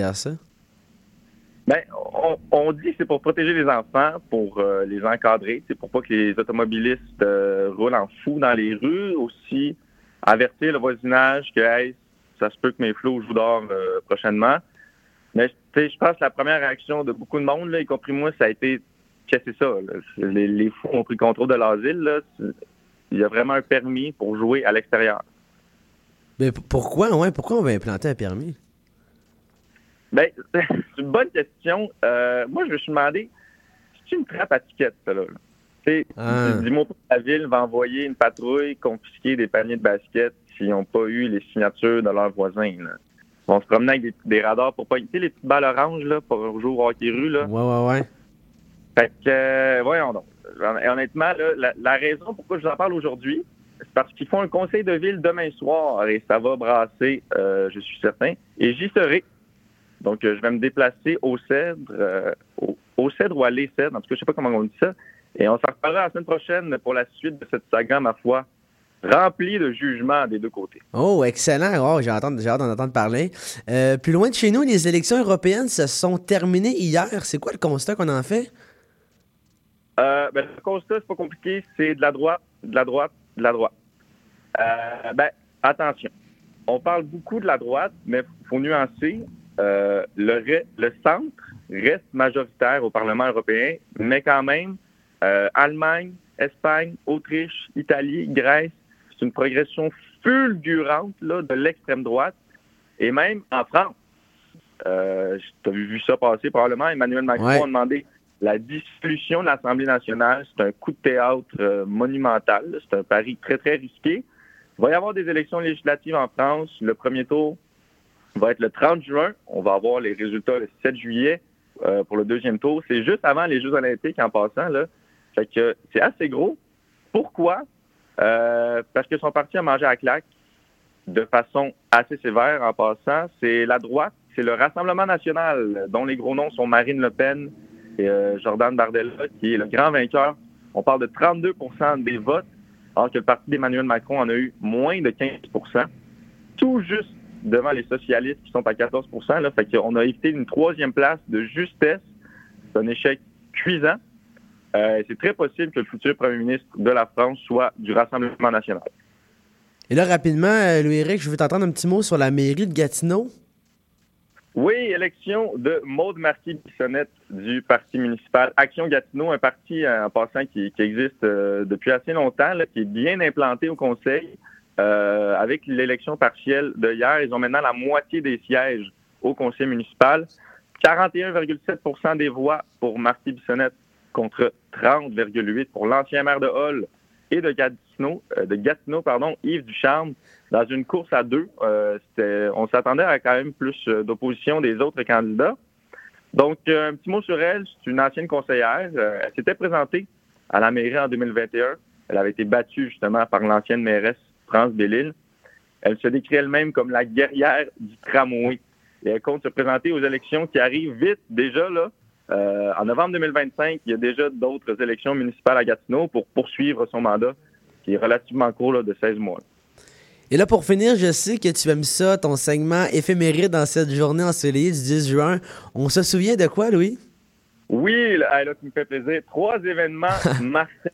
Ben, on dit que c'est pour protéger les enfants, pour les encadrer, pour pas que les automobilistes roulent en fou dans les rues, aussi avertir le voisinage que hey, ça se peut que mes flots jouent dehors prochainement. Mais je pense que la première réaction de beaucoup de monde, là, y compris moi, ça a été que c'est ça. Là. Les fous ont pris contrôle de l'asile. Là. Il y a vraiment un permis pour jouer à l'extérieur. Mais pourquoi on va implanter un permis? Ben, c'est une bonne question. Moi, je me suis demandé, c'est une trappe à tickets, ça, là? Dis-moi pas que la ville va envoyer une patrouille confisquer des paniers de basket s'ils n'ont pas eu les signatures de leurs voisins. Là. Ils vont se promener avec des radars pour pas... Tu sais, les petites balles oranges là, pour jouer au hockey rue. Là. Ouais. Fait que, voyons donc. Et honnêtement, là, la raison pourquoi je vous en parle aujourd'hui, c'est parce qu'ils font un conseil de ville demain soir et ça va brasser, je suis certain. Et j'y serai. Donc, je vais me déplacer au Cèdre, au Cèdre ou à les Cèdres, en tout cas, je sais pas comment on dit ça. Et on s'en reparlera la semaine prochaine pour la suite de cette saga, ma foi, remplie de jugements des deux côtés. Oh, excellent. Oh, j'ai hâte d'en entendre parler. Plus loin de chez nous, les élections européennes se sont terminées hier. C'est quoi le constat qu'on en fait? Le constat, c'est pas compliqué. C'est de la droite. Attention. On parle beaucoup de la droite, mais il faut nuancer. Le centre reste majoritaire au Parlement européen, mais quand même, Allemagne, Espagne, Autriche, Italie, Grèce, c'est une progression fulgurante là, de l'extrême droite. Et même en France, tu as vu ça passer probablement, Emmanuel Macron a demandé la dissolution de l'Assemblée nationale. C'est un coup de théâtre monumental. Là. C'est un pari très, très risqué. Il va y avoir des élections législatives en France. Le premier tour va être le 30 juin. On va avoir les résultats le 7 juillet pour le deuxième tour. C'est juste avant les Jeux olympiques en passant. Là. Fait que c'est assez gros. Pourquoi? Parce qu'ils sont partis à manger à claque de façon assez sévère en passant. C'est la droite, c'est le Rassemblement national, dont les gros noms sont Marine Le Pen et Jordan Bardella, qui est le grand vainqueur. On parle de 32% des votes, alors que le parti d'Emmanuel Macron en a eu moins de 15%. Tout juste devant les socialistes qui sont à 14%. Là, fait qu'on a évité une troisième place de justesse. C'est un échec cuisant. C'est très possible que le futur premier ministre de la France soit du Rassemblement national. Et là, rapidement, Louis-Éric, je veux t'entendre un petit mot sur la mairie de Gatineau. Oui, élection de Maude Marquis-Bissonnette du parti municipal Action Gatineau, un parti en passant qui existe depuis assez longtemps, là, qui est bien implanté au conseil. Avec l'élection partielle de hier, ils ont maintenant la moitié des sièges au conseil municipal. 41,7% des voix pour Marquis-Bissonnette contre 30,8% pour l'ancien maire de Hull et de Gatineau, Yves Ducharme, dans une course à deux. On s'attendait à quand même plus d'opposition des autres candidats. Donc, un petit mot sur elle. C'est une ancienne conseillère. Elle s'était présentée à la mairie en 2021. Elle avait été battue justement par l'ancienne mairesse France Bellil. Elle se décrit elle-même comme la guerrière du tramway. Et elle compte se présenter aux élections qui arrivent vite déjà, là. En novembre 2025, il y a déjà d'autres élections municipales à Gatineau pour poursuivre son mandat, qui est relativement court, là, de 16 mois. Et là, pour finir, je sais que tu aimes ça, ton segment éphéméride dans cette journée ensoleillée du 10 juin. On se souvient de quoi, Louis? Oui, là, qui me fait plaisir. 3 événements marquants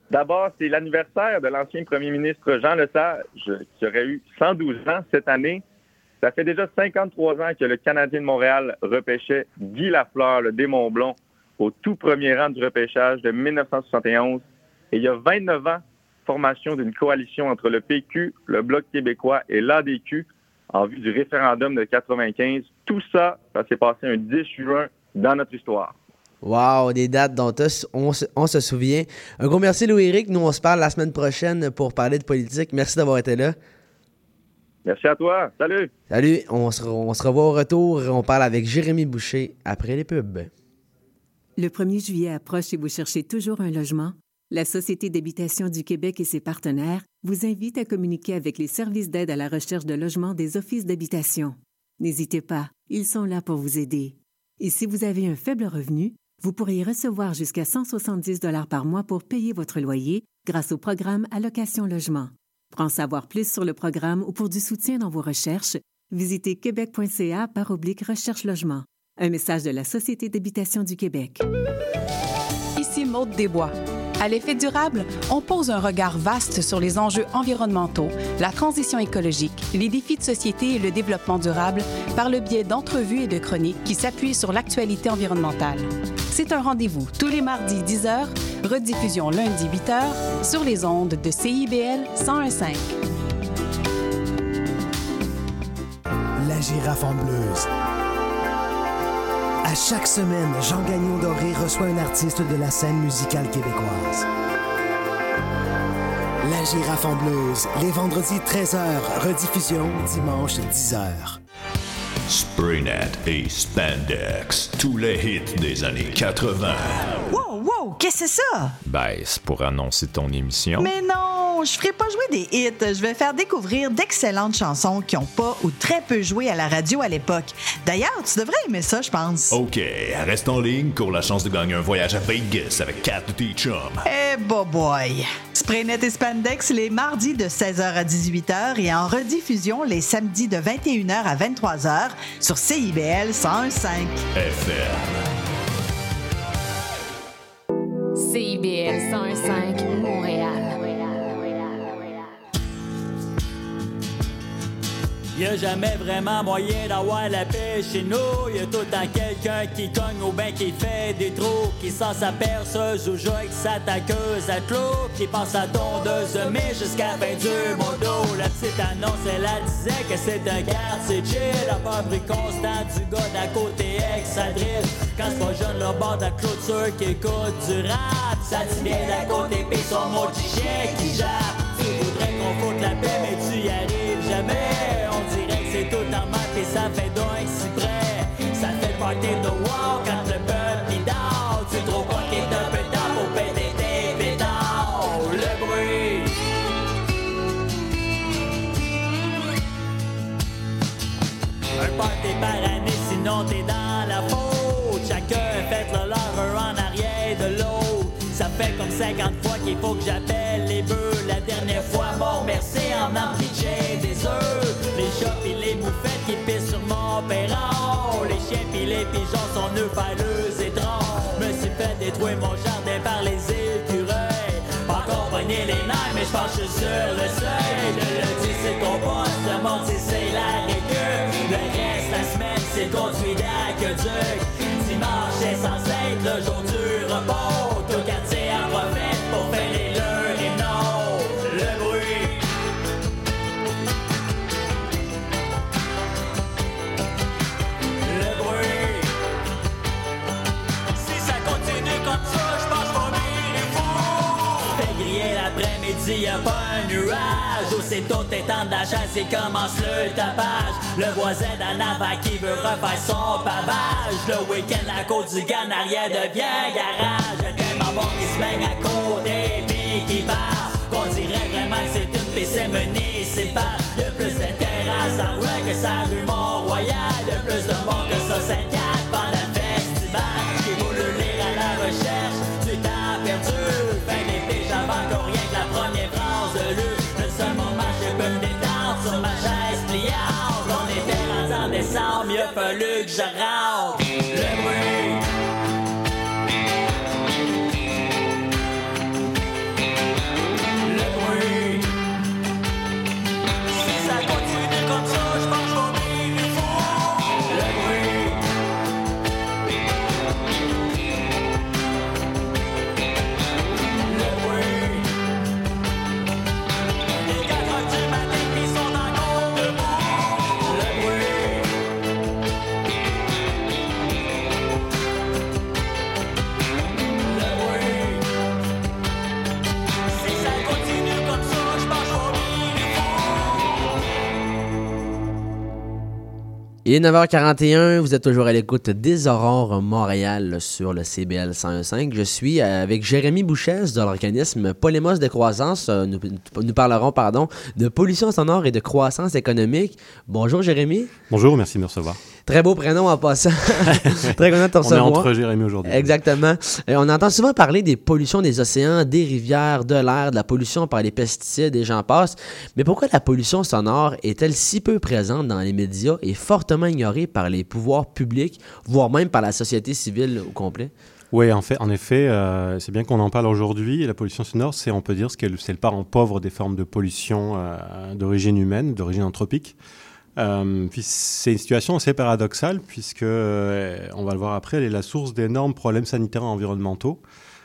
D'abord, c'est l'anniversaire de l'ancien premier ministre Jean Lesage, qui aurait eu 112 ans cette année. Ça fait déjà 53 ans que le Canadien de Montréal repêchait Guy Lafleur, le Desmond-Blond, au tout premier rang du repêchage de 1971. Et il y a 29 ans, formation d'une coalition entre le PQ, le Bloc québécois et l'ADQ en vue du référendum de 95. Tout ça, ça s'est passé un 10 juin dans notre histoire. Wow, des dates dont on se souvient. Un gros merci, Louis-Éric. Nous, on se parle la semaine prochaine pour parler de politique. Merci d'avoir été là. Merci à toi. Salut. Salut. On se revoit au retour. On parle avec Jérémy Boucher après les pubs. Le 1er juillet approche et vous cherchez toujours un logement? La Société d'habitation du Québec et ses partenaires vous invitent à communiquer avec les services d'aide à la recherche de logement des offices d'habitation. N'hésitez pas, ils sont là pour vous aider. Et si vous avez un faible revenu, vous pourriez recevoir jusqu'à 170 $ par mois pour payer votre loyer grâce au programme Allocation Logement. Pour en savoir plus sur le programme ou pour du soutien dans vos recherches, visitez québec.ca/recherche-logement. Un message de la Société d'habitation du Québec. Ici Maude Desbois. À l'effet durable, on pose un regard vaste sur les enjeux environnementaux, la transition écologique, les défis de société et le développement durable par le biais d'entrevues et de chroniques qui s'appuient sur l'actualité environnementale. C'est un rendez-vous tous les mardis 10h, rediffusion lundi 8h sur les ondes de CIBL 101.5. La girafe en bleuse. À chaque semaine, Jean Gagnon Doré reçoit un artiste de la scène musicale québécoise. La girafe en bleuse, les vendredis 13h, rediffusion dimanche 10h. Spraynet et Spandex, tous les hits des années 80. Wow, qu'est-ce que c'est ça? Ben, c'est pour annoncer ton émission. Mais non, je ferai pas jouer des hits. Je vais faire découvrir d'excellentes chansons qui ont pas ou très peu joué à la radio à l'époque. D'ailleurs, tu devrais aimer ça, je pense. OK, reste en ligne, cours la chance de gagner un voyage à Vegas avec 4 de tes chums. Eh, boy! Spraynet et Spandex les mardis de 16h à 18h et en rediffusion les samedis de 21h à 23h sur CIBL 101.5 FM. CIBL 101.5 Montréal. Y'a jamais vraiment moyen d'avoir la paix chez nous. Y'a tout le temps quelqu'un qui cogne au bain, qui fait des trous, qui sent sa perce, joue avec sa taqueuse à clous, qui passe sa tondeuse mais jusqu'à fin du modo. La petite annonce, elle disait que c'est un quartier chill. A pas pris constant du gars d'à côté ex-adrille. Quand c'est pas jeune, le bord de la clôture qui écoute du rap. Ça dit bien d'à côté, pis son mot de chien qui jappe. Tu voudrais qu'on foute la paix, mais tu y arrives jamais. On dirait que c'est tout en maths et ça fait donc si près. Ça fait le party de wow quand le peuple y dort. Tu trouves quoi qu'il est un peu tard pour péter tes pétards. Le bruit. Un party par année, sinon t'es dans la faute. Chacun fait le leur en arrière de l'autre. Ça fait comme 50 fois qu'il faut que j'appelle les bœufs. La dernière fois, bon merci en j'ai des œufs. Les chats pis les moufettes qui pissent sur mon perron. Les chiens pis les pigeons sont nœuds falleux et troncs. Me suis fait détruire mon jardin par les écureuils. Pas encore pogné les nerfs, mais j'pense que je suis sur le seuil. Le lundi c'est ton poste, le mardi c'est la récup. Le reste la semaine c'est conduit d'aqueduc. Dimanche est censé être le jour du repos. Tout quartier en profite pour faire les leurs et non. Le bruit. Le bruit. Si ça continue comme ça, j'pense qu'on irait fou. Fait griller l'après-midi, y'a pas un nuage. Aussitôt t'étends de la chaise et commence le tapage. Le voisin d'en avant qui veut refaire son pavage. Le week-end à côte du gars en arrière devient garage. Y'a tellement bon qui se baigne à côté pis qui part qu'on dirait vraiment que c'est une PC municipale. Y'a plus de terrasses en rue que ça rue Mont-Royal. Y'a plus de monde que ça Saint-Cat pendant le festival. J'ai voulu lire à la recherche du temps perdu. Fin des piges avant qu'on rien que la première phrase de lui. Le seul moment je peux me détendre sur ma chaise pliante. On était rendu en décembre, il a fallu que je rentre. Le bruit. Il est 9h41, vous êtes toujours à l'écoute des Aurores Montréal sur le CBL 101.5. Je suis avec Jérémy Bouchesse de l'organisme Polemos de croissance. Nous parlerons de pollution sonore et de croissance économique. Bonjour Jérémy. Bonjour, merci de me recevoir. Très beau prénom en passant. Très content de te recevoir. On est entre Jérémy aujourd'hui. Exactement. On entend souvent parler des pollutions des océans, des rivières, de l'air, de la pollution par les pesticides et j'en passe. Mais pourquoi la pollution sonore est-elle si peu présente dans les médias et fortement ignorée par les pouvoirs publics, voire même par la société civile au complet? Oui, en effet, c'est bien qu'on en parle aujourd'hui. Et la pollution sonore, on peut dire, c'est le parent pauvre des formes de pollution d'origine humaine, d'origine anthropique. Puis c'est une situation assez paradoxale puisque, on va le voir après, elle est la source d'énormes problèmes sanitaires et environnementaux.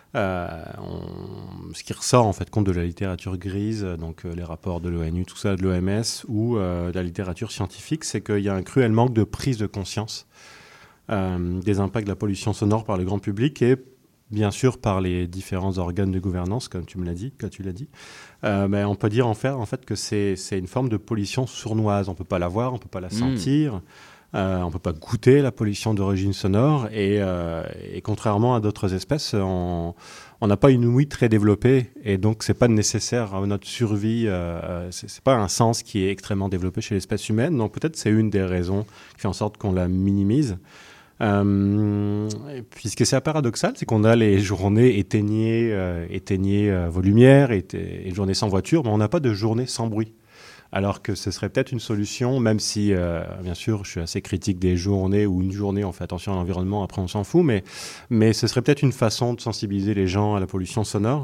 Ce qui ressort en fait compte de la littérature grise, donc les rapports de l'ONU, tout ça, de l'OMS ou de la littérature scientifique, c'est qu'il y a un cruel manque de prise de conscience des impacts de la pollution sonore par le grand public et bien sûr par les différents organes de gouvernance, comme tu l'as dit. Mais on peut dire en fait que c'est une forme de pollution sournoise. On ne peut pas la voir, on ne peut pas la sentir, on ne peut pas goûter la pollution d'origine sonore. Et contrairement à d'autres espèces, on n'a pas une ouïe très développée et donc ce n'est pas nécessaire à notre survie. Ce n'est pas un sens qui est extrêmement développé chez l'espèce humaine. Donc peut-être c'est une des raisons qui fait en sorte qu'on la minimise. Puis ce qui est paradoxal, c'est qu'on a les journées éteignez vos lumières, et journées sans voiture, mais on n'a pas de journée sans bruit. Alors que ce serait peut-être une solution, même si, bien sûr, je suis assez critique des journées où une journée, on fait attention à l'environnement, après on s'en fout, mais ce serait peut-être une façon de sensibiliser les gens à la pollution sonore.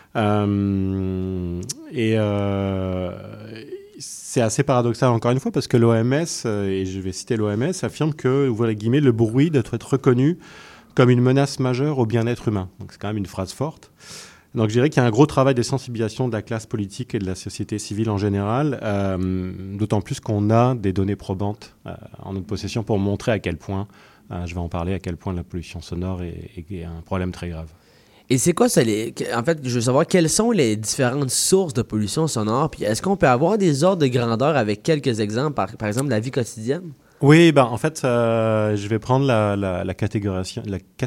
C'est assez paradoxal encore une fois parce que l'OMS, et je vais citer l'OMS, affirme que, ouvrez les guillemets, le bruit doit être reconnu comme une menace majeure au bien-être humain. Donc c'est quand même une phrase forte. Donc je dirais qu'il y a un gros travail de sensibilisation de la classe politique et de la société civile en général, d'autant plus qu'on a des données probantes en notre possession pour montrer à quel point, je vais en parler, à quel point la pollution sonore est un problème très grave. Et c'est quoi ça? En fait, je veux savoir quelles sont les différentes sources de pollution sonore. Puis est-ce qu'on peut avoir des ordres de grandeur avec quelques exemples, par exemple, de la vie quotidienne? Oui, en fait, je vais prendre la catégorisation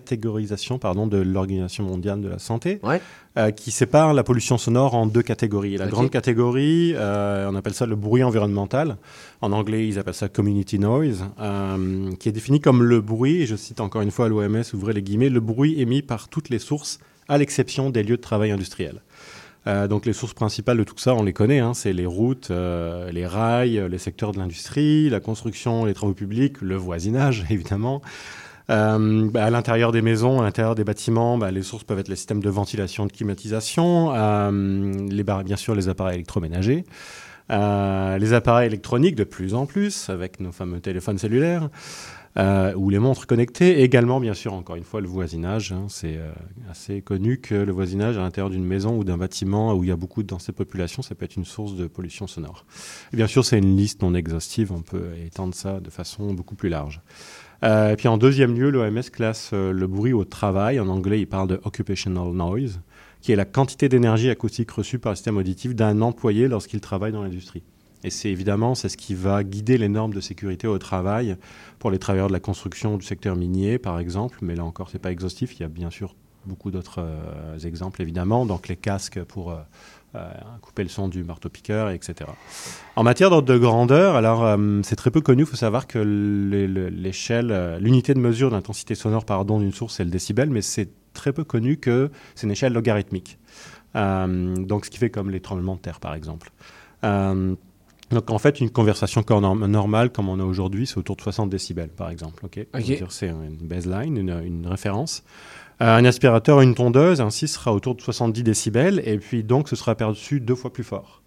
de l'Organisation mondiale de la santé, qui sépare la pollution sonore en deux catégories. La grande catégorie, on appelle ça le bruit environnemental. En anglais, ils appellent ça community noise, qui est défini comme le bruit, et je cite encore une fois l'OMS, ouvrez les guillemets, le bruit émis par toutes les sources, à l'exception des lieux de travail industriels. Donc les sources principales de tout ça, on les connaît, c'est les routes, les rails, les secteurs de l'industrie, la construction, les travaux publics, le voisinage, évidemment. À l'intérieur des maisons, à l'intérieur des bâtiments, les sources peuvent être les systèmes de ventilation, de climatisation, bien sûr les appareils électroménagers, les appareils électroniques de plus en plus, avec nos fameux téléphones cellulaires, ou les montres connectées. Également, bien sûr, encore une fois, le voisinage. C'est assez connu que le voisinage à l'intérieur d'une maison ou d'un bâtiment où il y a beaucoup de densité de population, ça peut être une source de pollution sonore. Et bien sûr, c'est une liste non exhaustive. On peut étendre ça de façon beaucoup plus large. Et puis en deuxième lieu, l'OMS classe le bruit au travail. En anglais, il parle de occupational noise, qui est la quantité d'énergie acoustique reçue par le système auditif d'un employé lorsqu'il travaille dans l'industrie. Et c'est ce qui va guider les normes de sécurité au travail pour les travailleurs de la construction du secteur minier, par exemple. Mais là encore, ce n'est pas exhaustif. Il y a bien sûr beaucoup d'autres exemples, évidemment. Donc les casques pour couper le son du marteau-piqueur, etc. En matière d'ordre de grandeur, alors c'est très peu connu. Il faut savoir que l'unité de mesure d'intensité sonore d'une source, c'est le décibel, mais c'est très peu connu que c'est une échelle logarithmique. Donc ce qui fait comme les tremblements de terre, par exemple. Donc en fait, une conversation normale, comme on a aujourd'hui, c'est autour de 60 décibels, par exemple. C'est une baseline, une référence. Un aspirateur, une tondeuse, ainsi, sera autour de 70 décibels, et puis donc ce sera perçu 2 fois plus fort.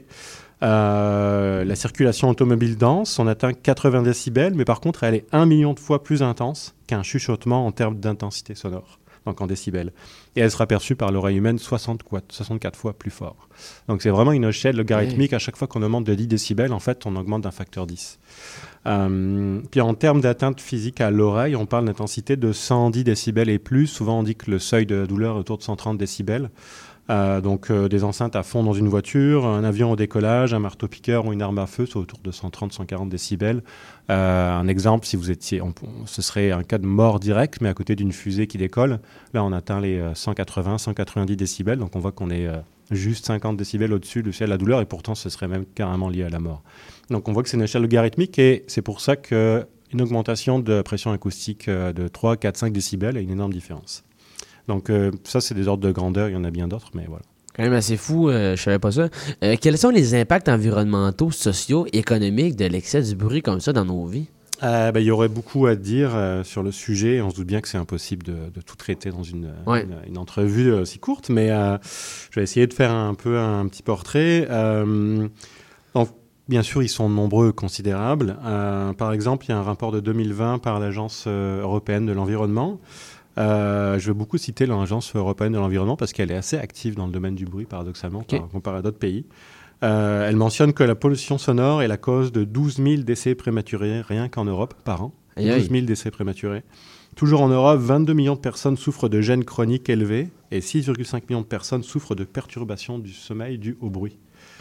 La circulation automobile dense, on atteint 80 décibels, mais par contre, elle est 1 million de fois plus intense qu'un chuchotement en termes d'intensité sonore. Donc en décibels. Et elle sera perçue par l'oreille humaine 64 fois plus fort. Donc c'est vraiment une échelle logarithmique. À chaque fois qu'on augmente de 10 décibels, en fait, on augmente d'un facteur 10. Puis en termes d'atteinte physique à l'oreille, on parle d'intensité de 110 décibels et plus. Souvent, on dit que le seuil de douleur est autour de 130 décibels. Donc des enceintes à fond dans une voiture, un avion au décollage, un marteau-piqueur ou une arme à feu, c'est autour de 130-140 décibels. Un exemple, si vous étiez, ce serait un cas de mort directe, mais à côté d'une fusée qui décolle, là on atteint les 180-190 décibels, donc on voit qu'on est juste 50 décibels au-dessus du seuil de la douleur, et pourtant ce serait même carrément lié à la mort. Donc on voit que c'est une échelle logarithmique, et c'est pour ça qu'une augmentation de pression acoustique de 3, 4, 5 décibels a une énorme différence. Donc ça, c'est des ordres de grandeur, il y en a bien d'autres, mais voilà. Quand même assez fou, je savais pas ça. Quels sont les impacts environnementaux, sociaux, économiques de l'excès du bruit comme ça dans nos vies? Il y aurait beaucoup à dire sur le sujet. On se doute bien que c'est impossible de tout traiter dans une entrevue aussi courte, mais je vais essayer de faire un petit portrait. Donc, bien sûr, ils sont nombreux, considérables. Par exemple, il y a un rapport de 2020 par l'Agence européenne de l'environnement. Je vais beaucoup citer l'Agence européenne de l'environnement parce qu'elle est assez active dans le domaine du bruit, paradoxalement, comparé à d'autres pays. Elle mentionne que la pollution sonore est la cause de 12 000 décès prématurés rien qu'en Europe par an. 12 000 décès prématurés. Toujours en Europe, 22 millions de personnes souffrent de gènes chroniques élevés et 6,5 millions de personnes souffrent de perturbations du sommeil dues au bruit.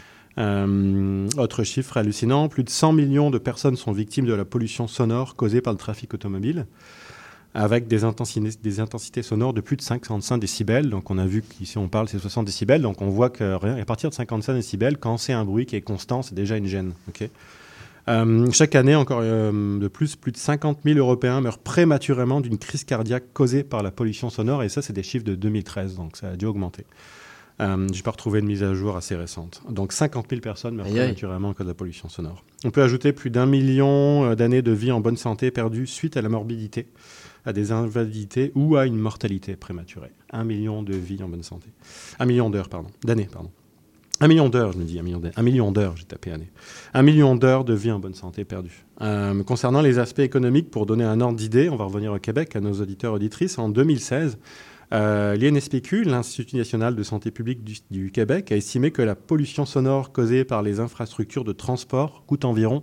Autre chiffre hallucinant, plus de 100 millions de personnes sont victimes de la pollution sonore causée par le trafic automobile, avec des intensités sonores de plus de 55 décibels. Donc on a vu qu'ici on parle, c'est 60 décibels. Donc on voit qu'à partir de 55 décibels, quand c'est un bruit qui est constant, c'est déjà une gêne. Okay. Chaque année, encore de plus de 50 000 Européens meurent prématurément d'une crise cardiaque causée par la pollution sonore. Et ça, c'est des chiffres de 2013, donc ça a dû augmenter. Je n'ai pas retrouvé une mise à jour assez récente. Donc 50 000 personnes meurent prématurément à cause de la pollution sonore. On peut ajouter plus d'1 million d'années de vie en bonne santé perdues suite à la morbidité, à des invalidités ou à une mortalité prématurée. 1 million de vies en bonne santé. 1 million d'années, pardon. 1 million d'heures, je me dis, 1 million d'heures, j'ai tapé année. 1 million d'heures de vie en bonne santé perdues. Concernant les aspects économiques, pour donner un ordre d'idée, on va revenir au Québec, à nos auditeurs et auditrices. En 2016, l'INSPQ, l'Institut national de santé publique du Québec, a estimé que la pollution sonore causée par les infrastructures de transport coûte environ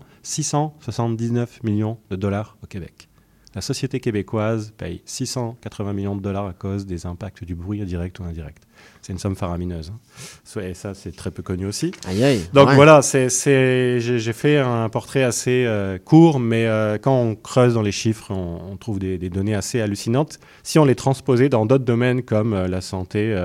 679 millions de dollars au Québec. La société québécoise paye 680 millions de dollars à cause des impacts du bruit direct ou indirect. C'est une somme faramineuse. Et ça, c'est très peu connu aussi. Donc voilà, j'ai fait un portrait assez court, mais quand on creuse dans les chiffres, on trouve des données assez hallucinantes. Si on les transposait dans d'autres domaines comme la santé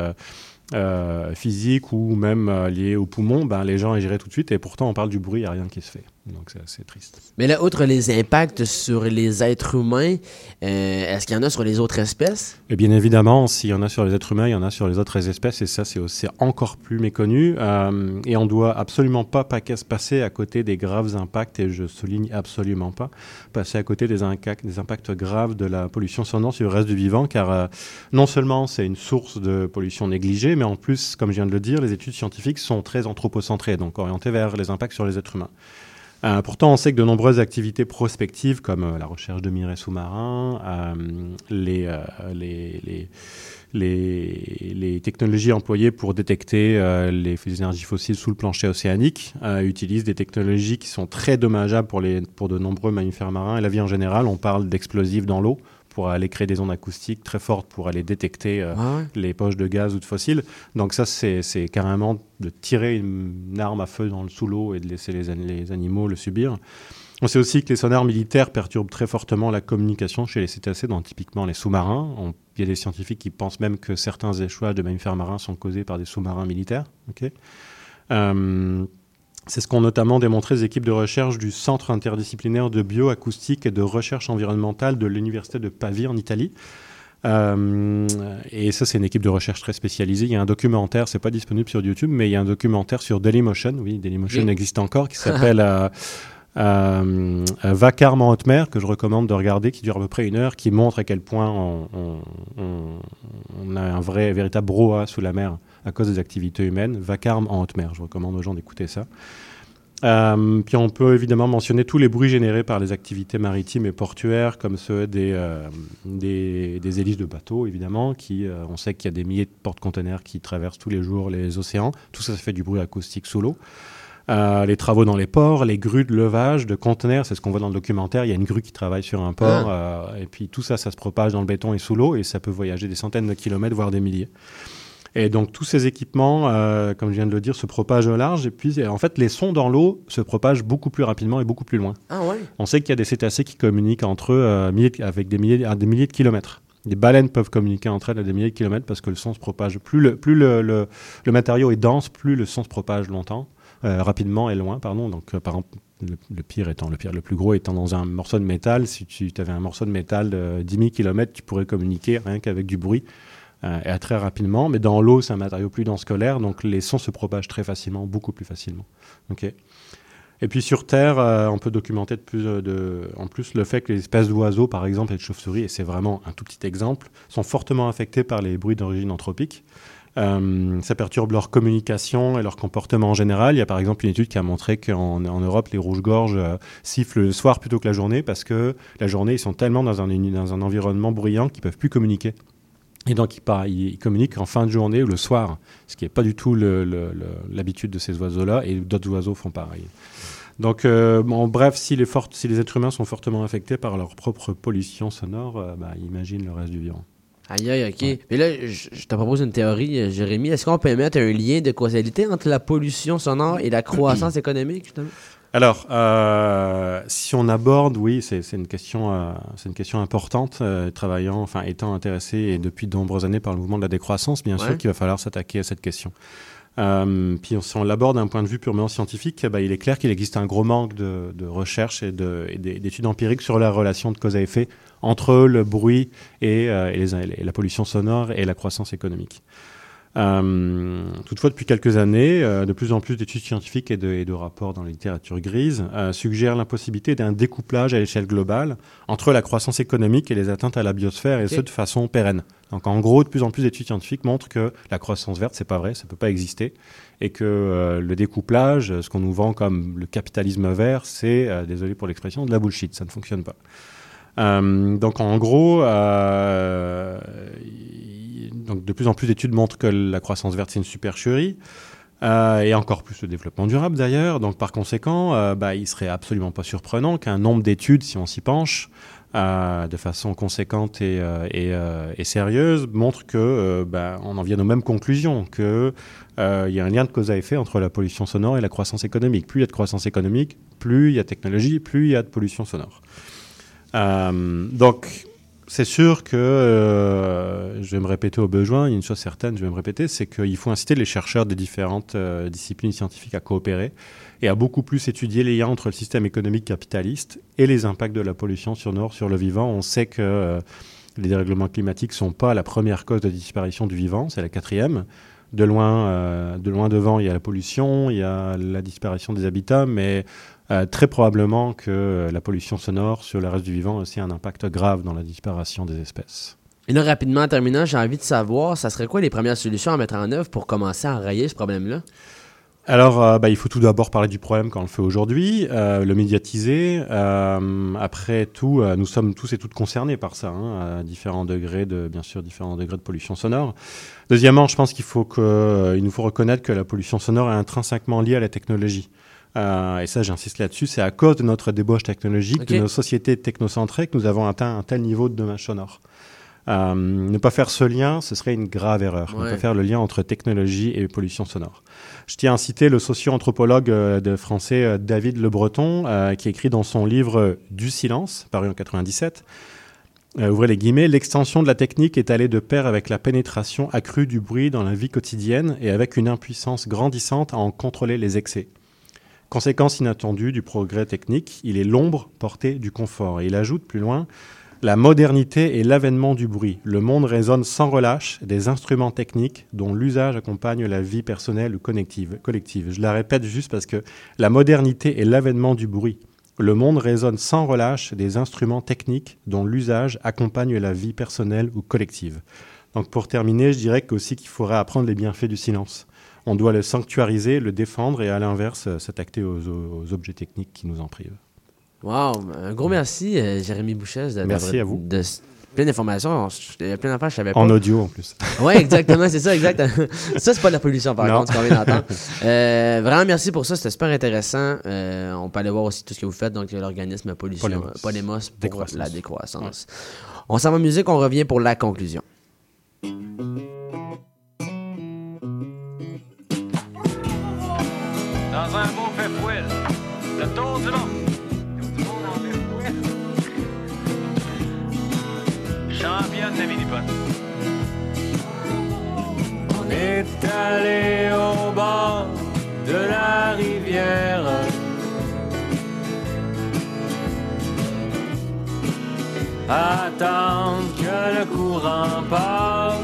physique ou même liée aux poumons, les gens agiraient tout de suite. Et pourtant, on parle du bruit, il n'y a rien qui se fait. Donc c'est assez triste. Mais là, outre les impacts sur les êtres humains, est-ce qu'il y en a sur les autres espèces? Et bien évidemment, s'il y en a sur les êtres humains, il y en a sur les autres espèces, et ça, c'est encore plus méconnu. Et on ne doit absolument pas passer à côté des graves impacts, et je souligne absolument pas, passer à côté des impacts graves de la pollution sonore sur le reste du vivant, car non seulement c'est une source de pollution négligée, mais en plus, comme je viens de le dire, les études scientifiques sont très anthropocentrées, donc orientées vers les impacts sur les êtres humains. Pourtant, on sait que de nombreuses activités prospectives, comme la recherche de minerais sous-marins, les technologies employées pour détecter les énergies fossiles sous le plancher océanique, utilisent des technologies qui sont très dommageables pour de nombreux mammifères marins et la vie en général. On parle d'explosifs dans l'eau, pour aller créer des ondes acoustiques très fortes pour aller détecter les poches de gaz ou de fossiles. Donc ça, c'est carrément de tirer une arme à feu sous l'eau et de laisser les animaux le subir. On sait aussi que les sonars militaires perturbent très fortement la communication chez les cétacés, donc typiquement les sous-marins. Il y a des scientifiques qui pensent même que certains échouages de mammifères marins sont causés par des sous-marins militaires. C'est ce qu'ont notamment démontré les équipes de recherche du Centre interdisciplinaire de bioacoustique et de recherche environnementale de l'Université de Pavie en Italie. Et ça, c'est une équipe de recherche très spécialisée. Il y a un documentaire, c'est pas disponible sur YouTube, mais il y a un documentaire sur Dailymotion. Oui, Dailymotion existe encore, qui s'appelle Vacarme en haute mer, que je recommande de regarder, qui dure à peu près 1 heure, qui montre à quel point on a un véritable brouhaha sous la mer à cause des activités humaines. Vacarme en haute mer, je recommande aux gens d'écouter ça. Puis on peut évidemment mentionner tous les bruits générés par les activités maritimes et portuaires, comme ceux des hélices de bateaux, évidemment, on sait qu'il y a des milliers de porte-containers qui traversent tous les jours les océans. Tout ça, ça fait du bruit acoustique sous l'eau. Les travaux dans les ports, les grues de levage de conteneurs, c'est ce qu'on voit dans le documentaire. Il y a une grue qui travaille sur un port, et puis tout ça, ça se propage dans le béton et sous l'eau, et ça peut voyager des centaines de kilomètres, voire des milliers. Et donc, tous ces équipements, comme je viens de le dire, se propagent au large. Et puis, en fait, les sons dans l'eau se propagent beaucoup plus rapidement et beaucoup plus loin. Ah ouais? On sait qu'il y a des cétacés qui communiquent entre eux avec des milliers de kilomètres. Des baleines peuvent communiquer entre elles à des milliers de kilomètres parce que le son se propage. Plus le matériau est dense, plus le son se propage rapidement et loin. Donc, par exemple, le plus gros étant dans un morceau de métal. Si tu avais un morceau de métal de 10 000 km, tu pourrais communiquer rien qu'avec du bruit. Et très rapidement, mais dans l'eau, c'est un matériau plus dense que l'air, donc les sons se propagent très facilement, beaucoup plus facilement. Okay. Et puis sur Terre, on peut documenter en plus le fait que les espèces d'oiseaux, par exemple, et de chauves-souris, et c'est vraiment un tout petit exemple, sont fortement affectés par les bruits d'origine anthropique. Ça perturbe leur communication et leur comportement en général. Il y a par exemple une étude qui a montré qu'en Europe, les rouges-gorges sifflent le soir plutôt que la journée parce que la journée, ils sont tellement dans un environnement bruyant qu'ils ne peuvent plus communiquer. Et donc, ils communiquent en fin de journée ou le soir, ce qui n'est pas du tout l'habitude de ces oiseaux-là, et d'autres oiseaux font pareil. Donc, en bref, si les êtres humains sont fortement affectés par leur propre pollution sonore, imagine le reste du vivant. Aïe, OK. Ouais. Mais là, je te propose une théorie, Jérémy. Est-ce qu'on peut mettre un lien de causalité entre la pollution sonore et la croissance économique, justement? Alors, si on aborde, oui, c'est une question importante. Étant intéressé et depuis de nombreuses années par le mouvement de la décroissance, bien sûr qu'il va falloir s'attaquer à cette question. Puis si on l'aborde d'un point de vue purement scientifique, il est clair qu'il existe un gros manque de recherche et d'études empiriques sur la relation de cause à effet entre le bruit et la pollution sonore et la croissance économique. Toutefois, depuis quelques années, de plus en plus d'études scientifiques et de rapports dans la littérature grise suggèrent l'impossibilité d'un découplage à l'échelle globale entre la croissance économique et les atteintes à la biosphère, et ce de façon pérenne. Donc en gros, de plus en plus d'études scientifiques montrent que la croissance verte, c'est pas vrai, ça peut pas exister, et que le découplage, ce qu'on nous vend comme le capitalisme vert, c'est, désolé pour l'expression, de la bullshit, ça ne fonctionne pas. Donc en gros, donc de plus en plus d'études montrent que la croissance verte, c'est une supercherie, et encore plus le développement durable d'ailleurs. Donc par conséquent, il serait absolument pas surprenant qu'un nombre d'études, si on s'y penche, de façon conséquente et sérieuse, montre que on en vient aux mêmes conclusions, que il y a un lien de cause à effet entre la pollution sonore et la croissance économique. Plus il y a de croissance économique, plus il y a de technologie, plus il y a de pollution sonore. Donc c'est sûr que, je vais me répéter au besoin, il y a une chose certaine, je vais me répéter, c'est qu'il faut inciter les chercheurs des différentes disciplines scientifiques à coopérer et à beaucoup plus étudier les liens entre le système économique capitaliste et les impacts de la pollution sonore sur le vivant. On sait que les dérèglements climatiques ne sont pas la première cause de disparition du vivant, c'est la quatrième. De loin devant, il y a la pollution, il y a la disparition des habitats, mais très probablement que la pollution sonore sur le reste du vivant a aussi un impact grave dans la disparition des espèces. Et là, rapidement, en terminant, j'ai envie de savoir, ça serait quoi les premières solutions à mettre en œuvre pour commencer à enrayer ce problème-là? Alors, il faut tout d'abord parler du problème quand on le fait aujourd'hui, le médiatiser. Après tout, nous sommes tous et toutes concernés par ça, à différents degrés de pollution sonore. Deuxièmement, je pense qu'il nous faut reconnaître que la pollution sonore est intrinsèquement liée à la technologie. Et ça, j'insiste là-dessus, c'est à cause de notre débauche technologique, de nos sociétés technocentrées, que nous avons atteint un tel niveau de dommage sonore. Ne pas faire ce lien, ce serait une grave erreur. Ne pas faire le lien entre technologie et pollution sonore. Je tiens à citer le socio-anthropologue français David Le Breton, qui écrit dans son livre « Du silence », paru en 1997, ouvrez les guillemets, « L'extension de la technique est allée de pair avec la pénétration accrue du bruit dans la vie quotidienne et avec une impuissance grandissante à en contrôler les excès. Conséquence inattendue du progrès technique, il est l'ombre portée du confort. » Et il ajoute plus loin, « La modernité est l'avènement du bruit. Le monde résonne sans relâche des instruments techniques dont l'usage accompagne la vie personnelle ou collective. » Je la répète juste parce que la modernité est l'avènement du bruit. Le monde résonne sans relâche des instruments techniques dont l'usage accompagne la vie personnelle ou collective. Donc pour terminer, je dirais aussi qu'il faudrait apprendre les bienfaits du silence. On doit le sanctuariser, le défendre et à l'inverse, s'attaquer aux objets techniques qui nous en privent. Wow, un gros merci, Jérémy Bouchesse. Merci à vous. Plein d'informations. Il y a plein d'affaires que je savais pas. En audio, en plus. Oui, exactement, c'est ça, exactement. Ça, c'est pas de la pollution, par contre, ce qu'on vient d'entendre. Vraiment, merci pour ça, c'était super intéressant. On peut aller voir aussi tout ce que vous faites, donc l'organisme Polemos pour la décroissance. Ouais. On s'en va en musique, on revient pour la conclusion. tour du monde. Championne de mini-pot. On est allé au bord de la rivière. Attendre que le courant passe.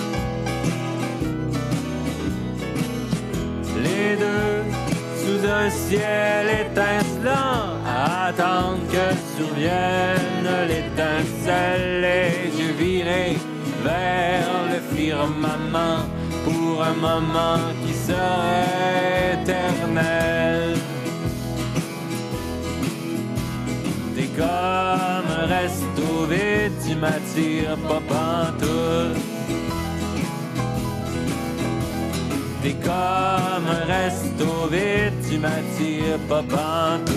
Les deux sous un ciel étincelant. Attendre que survienne l'étincelle. Les yeux virés vers le firmament pour un moment qui serait éternel. T'es comme un resto vide, tu m'attires pas pantoute. T'es comme un resto vide, tu m'attires pas pantoute.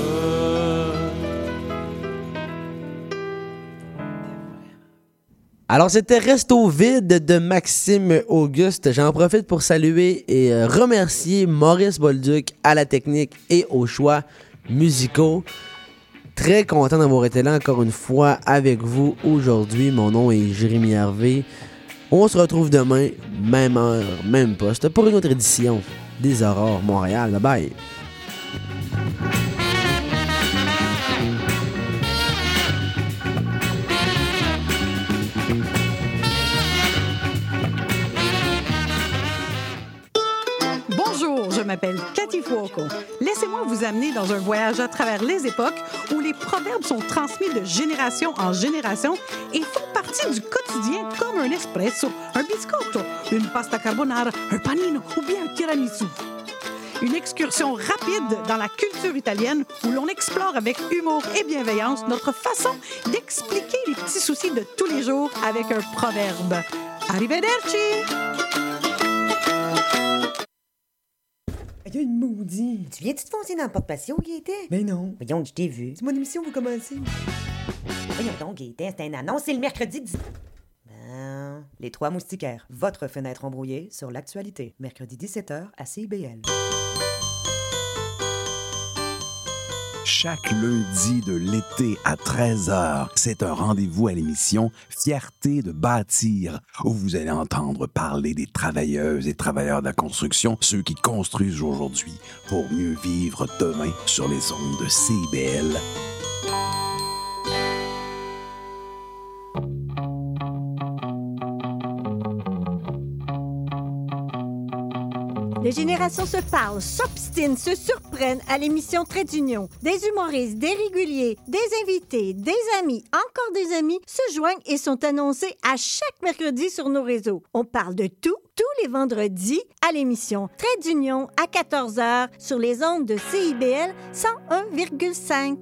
Alors, c'était Resto vide de Maxime Auguste. J'en profite pour saluer et remercier Maurice Bolduc à la technique et aux choix musicaux. Très content d'avoir été là encore une fois avec vous aujourd'hui. Mon nom est Jérémy Hervé. On se retrouve demain, même heure, même poste, pour une autre édition des Aurores Montréal. Bye bye! Bonjour, je m'appelle Cathy Fuoco. Laissez-moi vous amener dans un voyage à travers les époques où les proverbes sont transmis de génération en génération et font partie du quotidien comme un espresso, un biscotto, une pasta carbonara, un panino ou bien un tiramisu. Une excursion rapide dans la culture italienne où l'on explore avec humour et bienveillance notre façon d'expliquer les petits soucis de tous les jours avec un proverbe. Arrivederci! Il y a une maudite. Tu viens-tu te foncer dans le porte-patio, Gaëtan? Ben non. Voyons, je t'ai vu. C'est mon émission, vous commencez. Voyons donc, Gaëtan, c'est une annonce, c'est le mercredi 10... Ben, les Trois Moustiquaires, votre fenêtre embrouillée sur l'actualité. Mercredi 17h à CIBL. Chaque lundi de l'été à 13h, c'est un rendez-vous à l'émission Fierté de bâtir, où vous allez entendre parler des travailleuses et travailleurs de la construction, ceux qui construisent aujourd'hui pour mieux vivre demain sur les ondes de CIBL. Les générations se parlent, s'obstinent, se surprennent à l'émission Trait d'Union. Des humoristes, des réguliers, des invités, des amis, encore des amis se joignent et sont annoncés à chaque mercredi sur nos réseaux. On parle de tout, tous les vendredis à l'émission Trait d'Union à 14h sur les ondes de CIBL 101,5.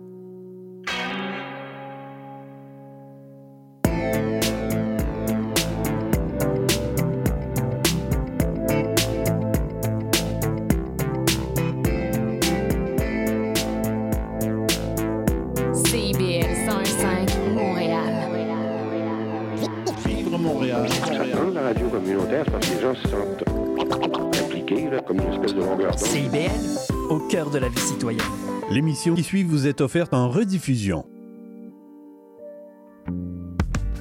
La radio communautaire, c'est parce que les gens se sentent impliqués, là, comme une espèce de longueur d'onde. CIBL, au cœur de la vie citoyenne. L'émission qui suit vous est offerte en rediffusion.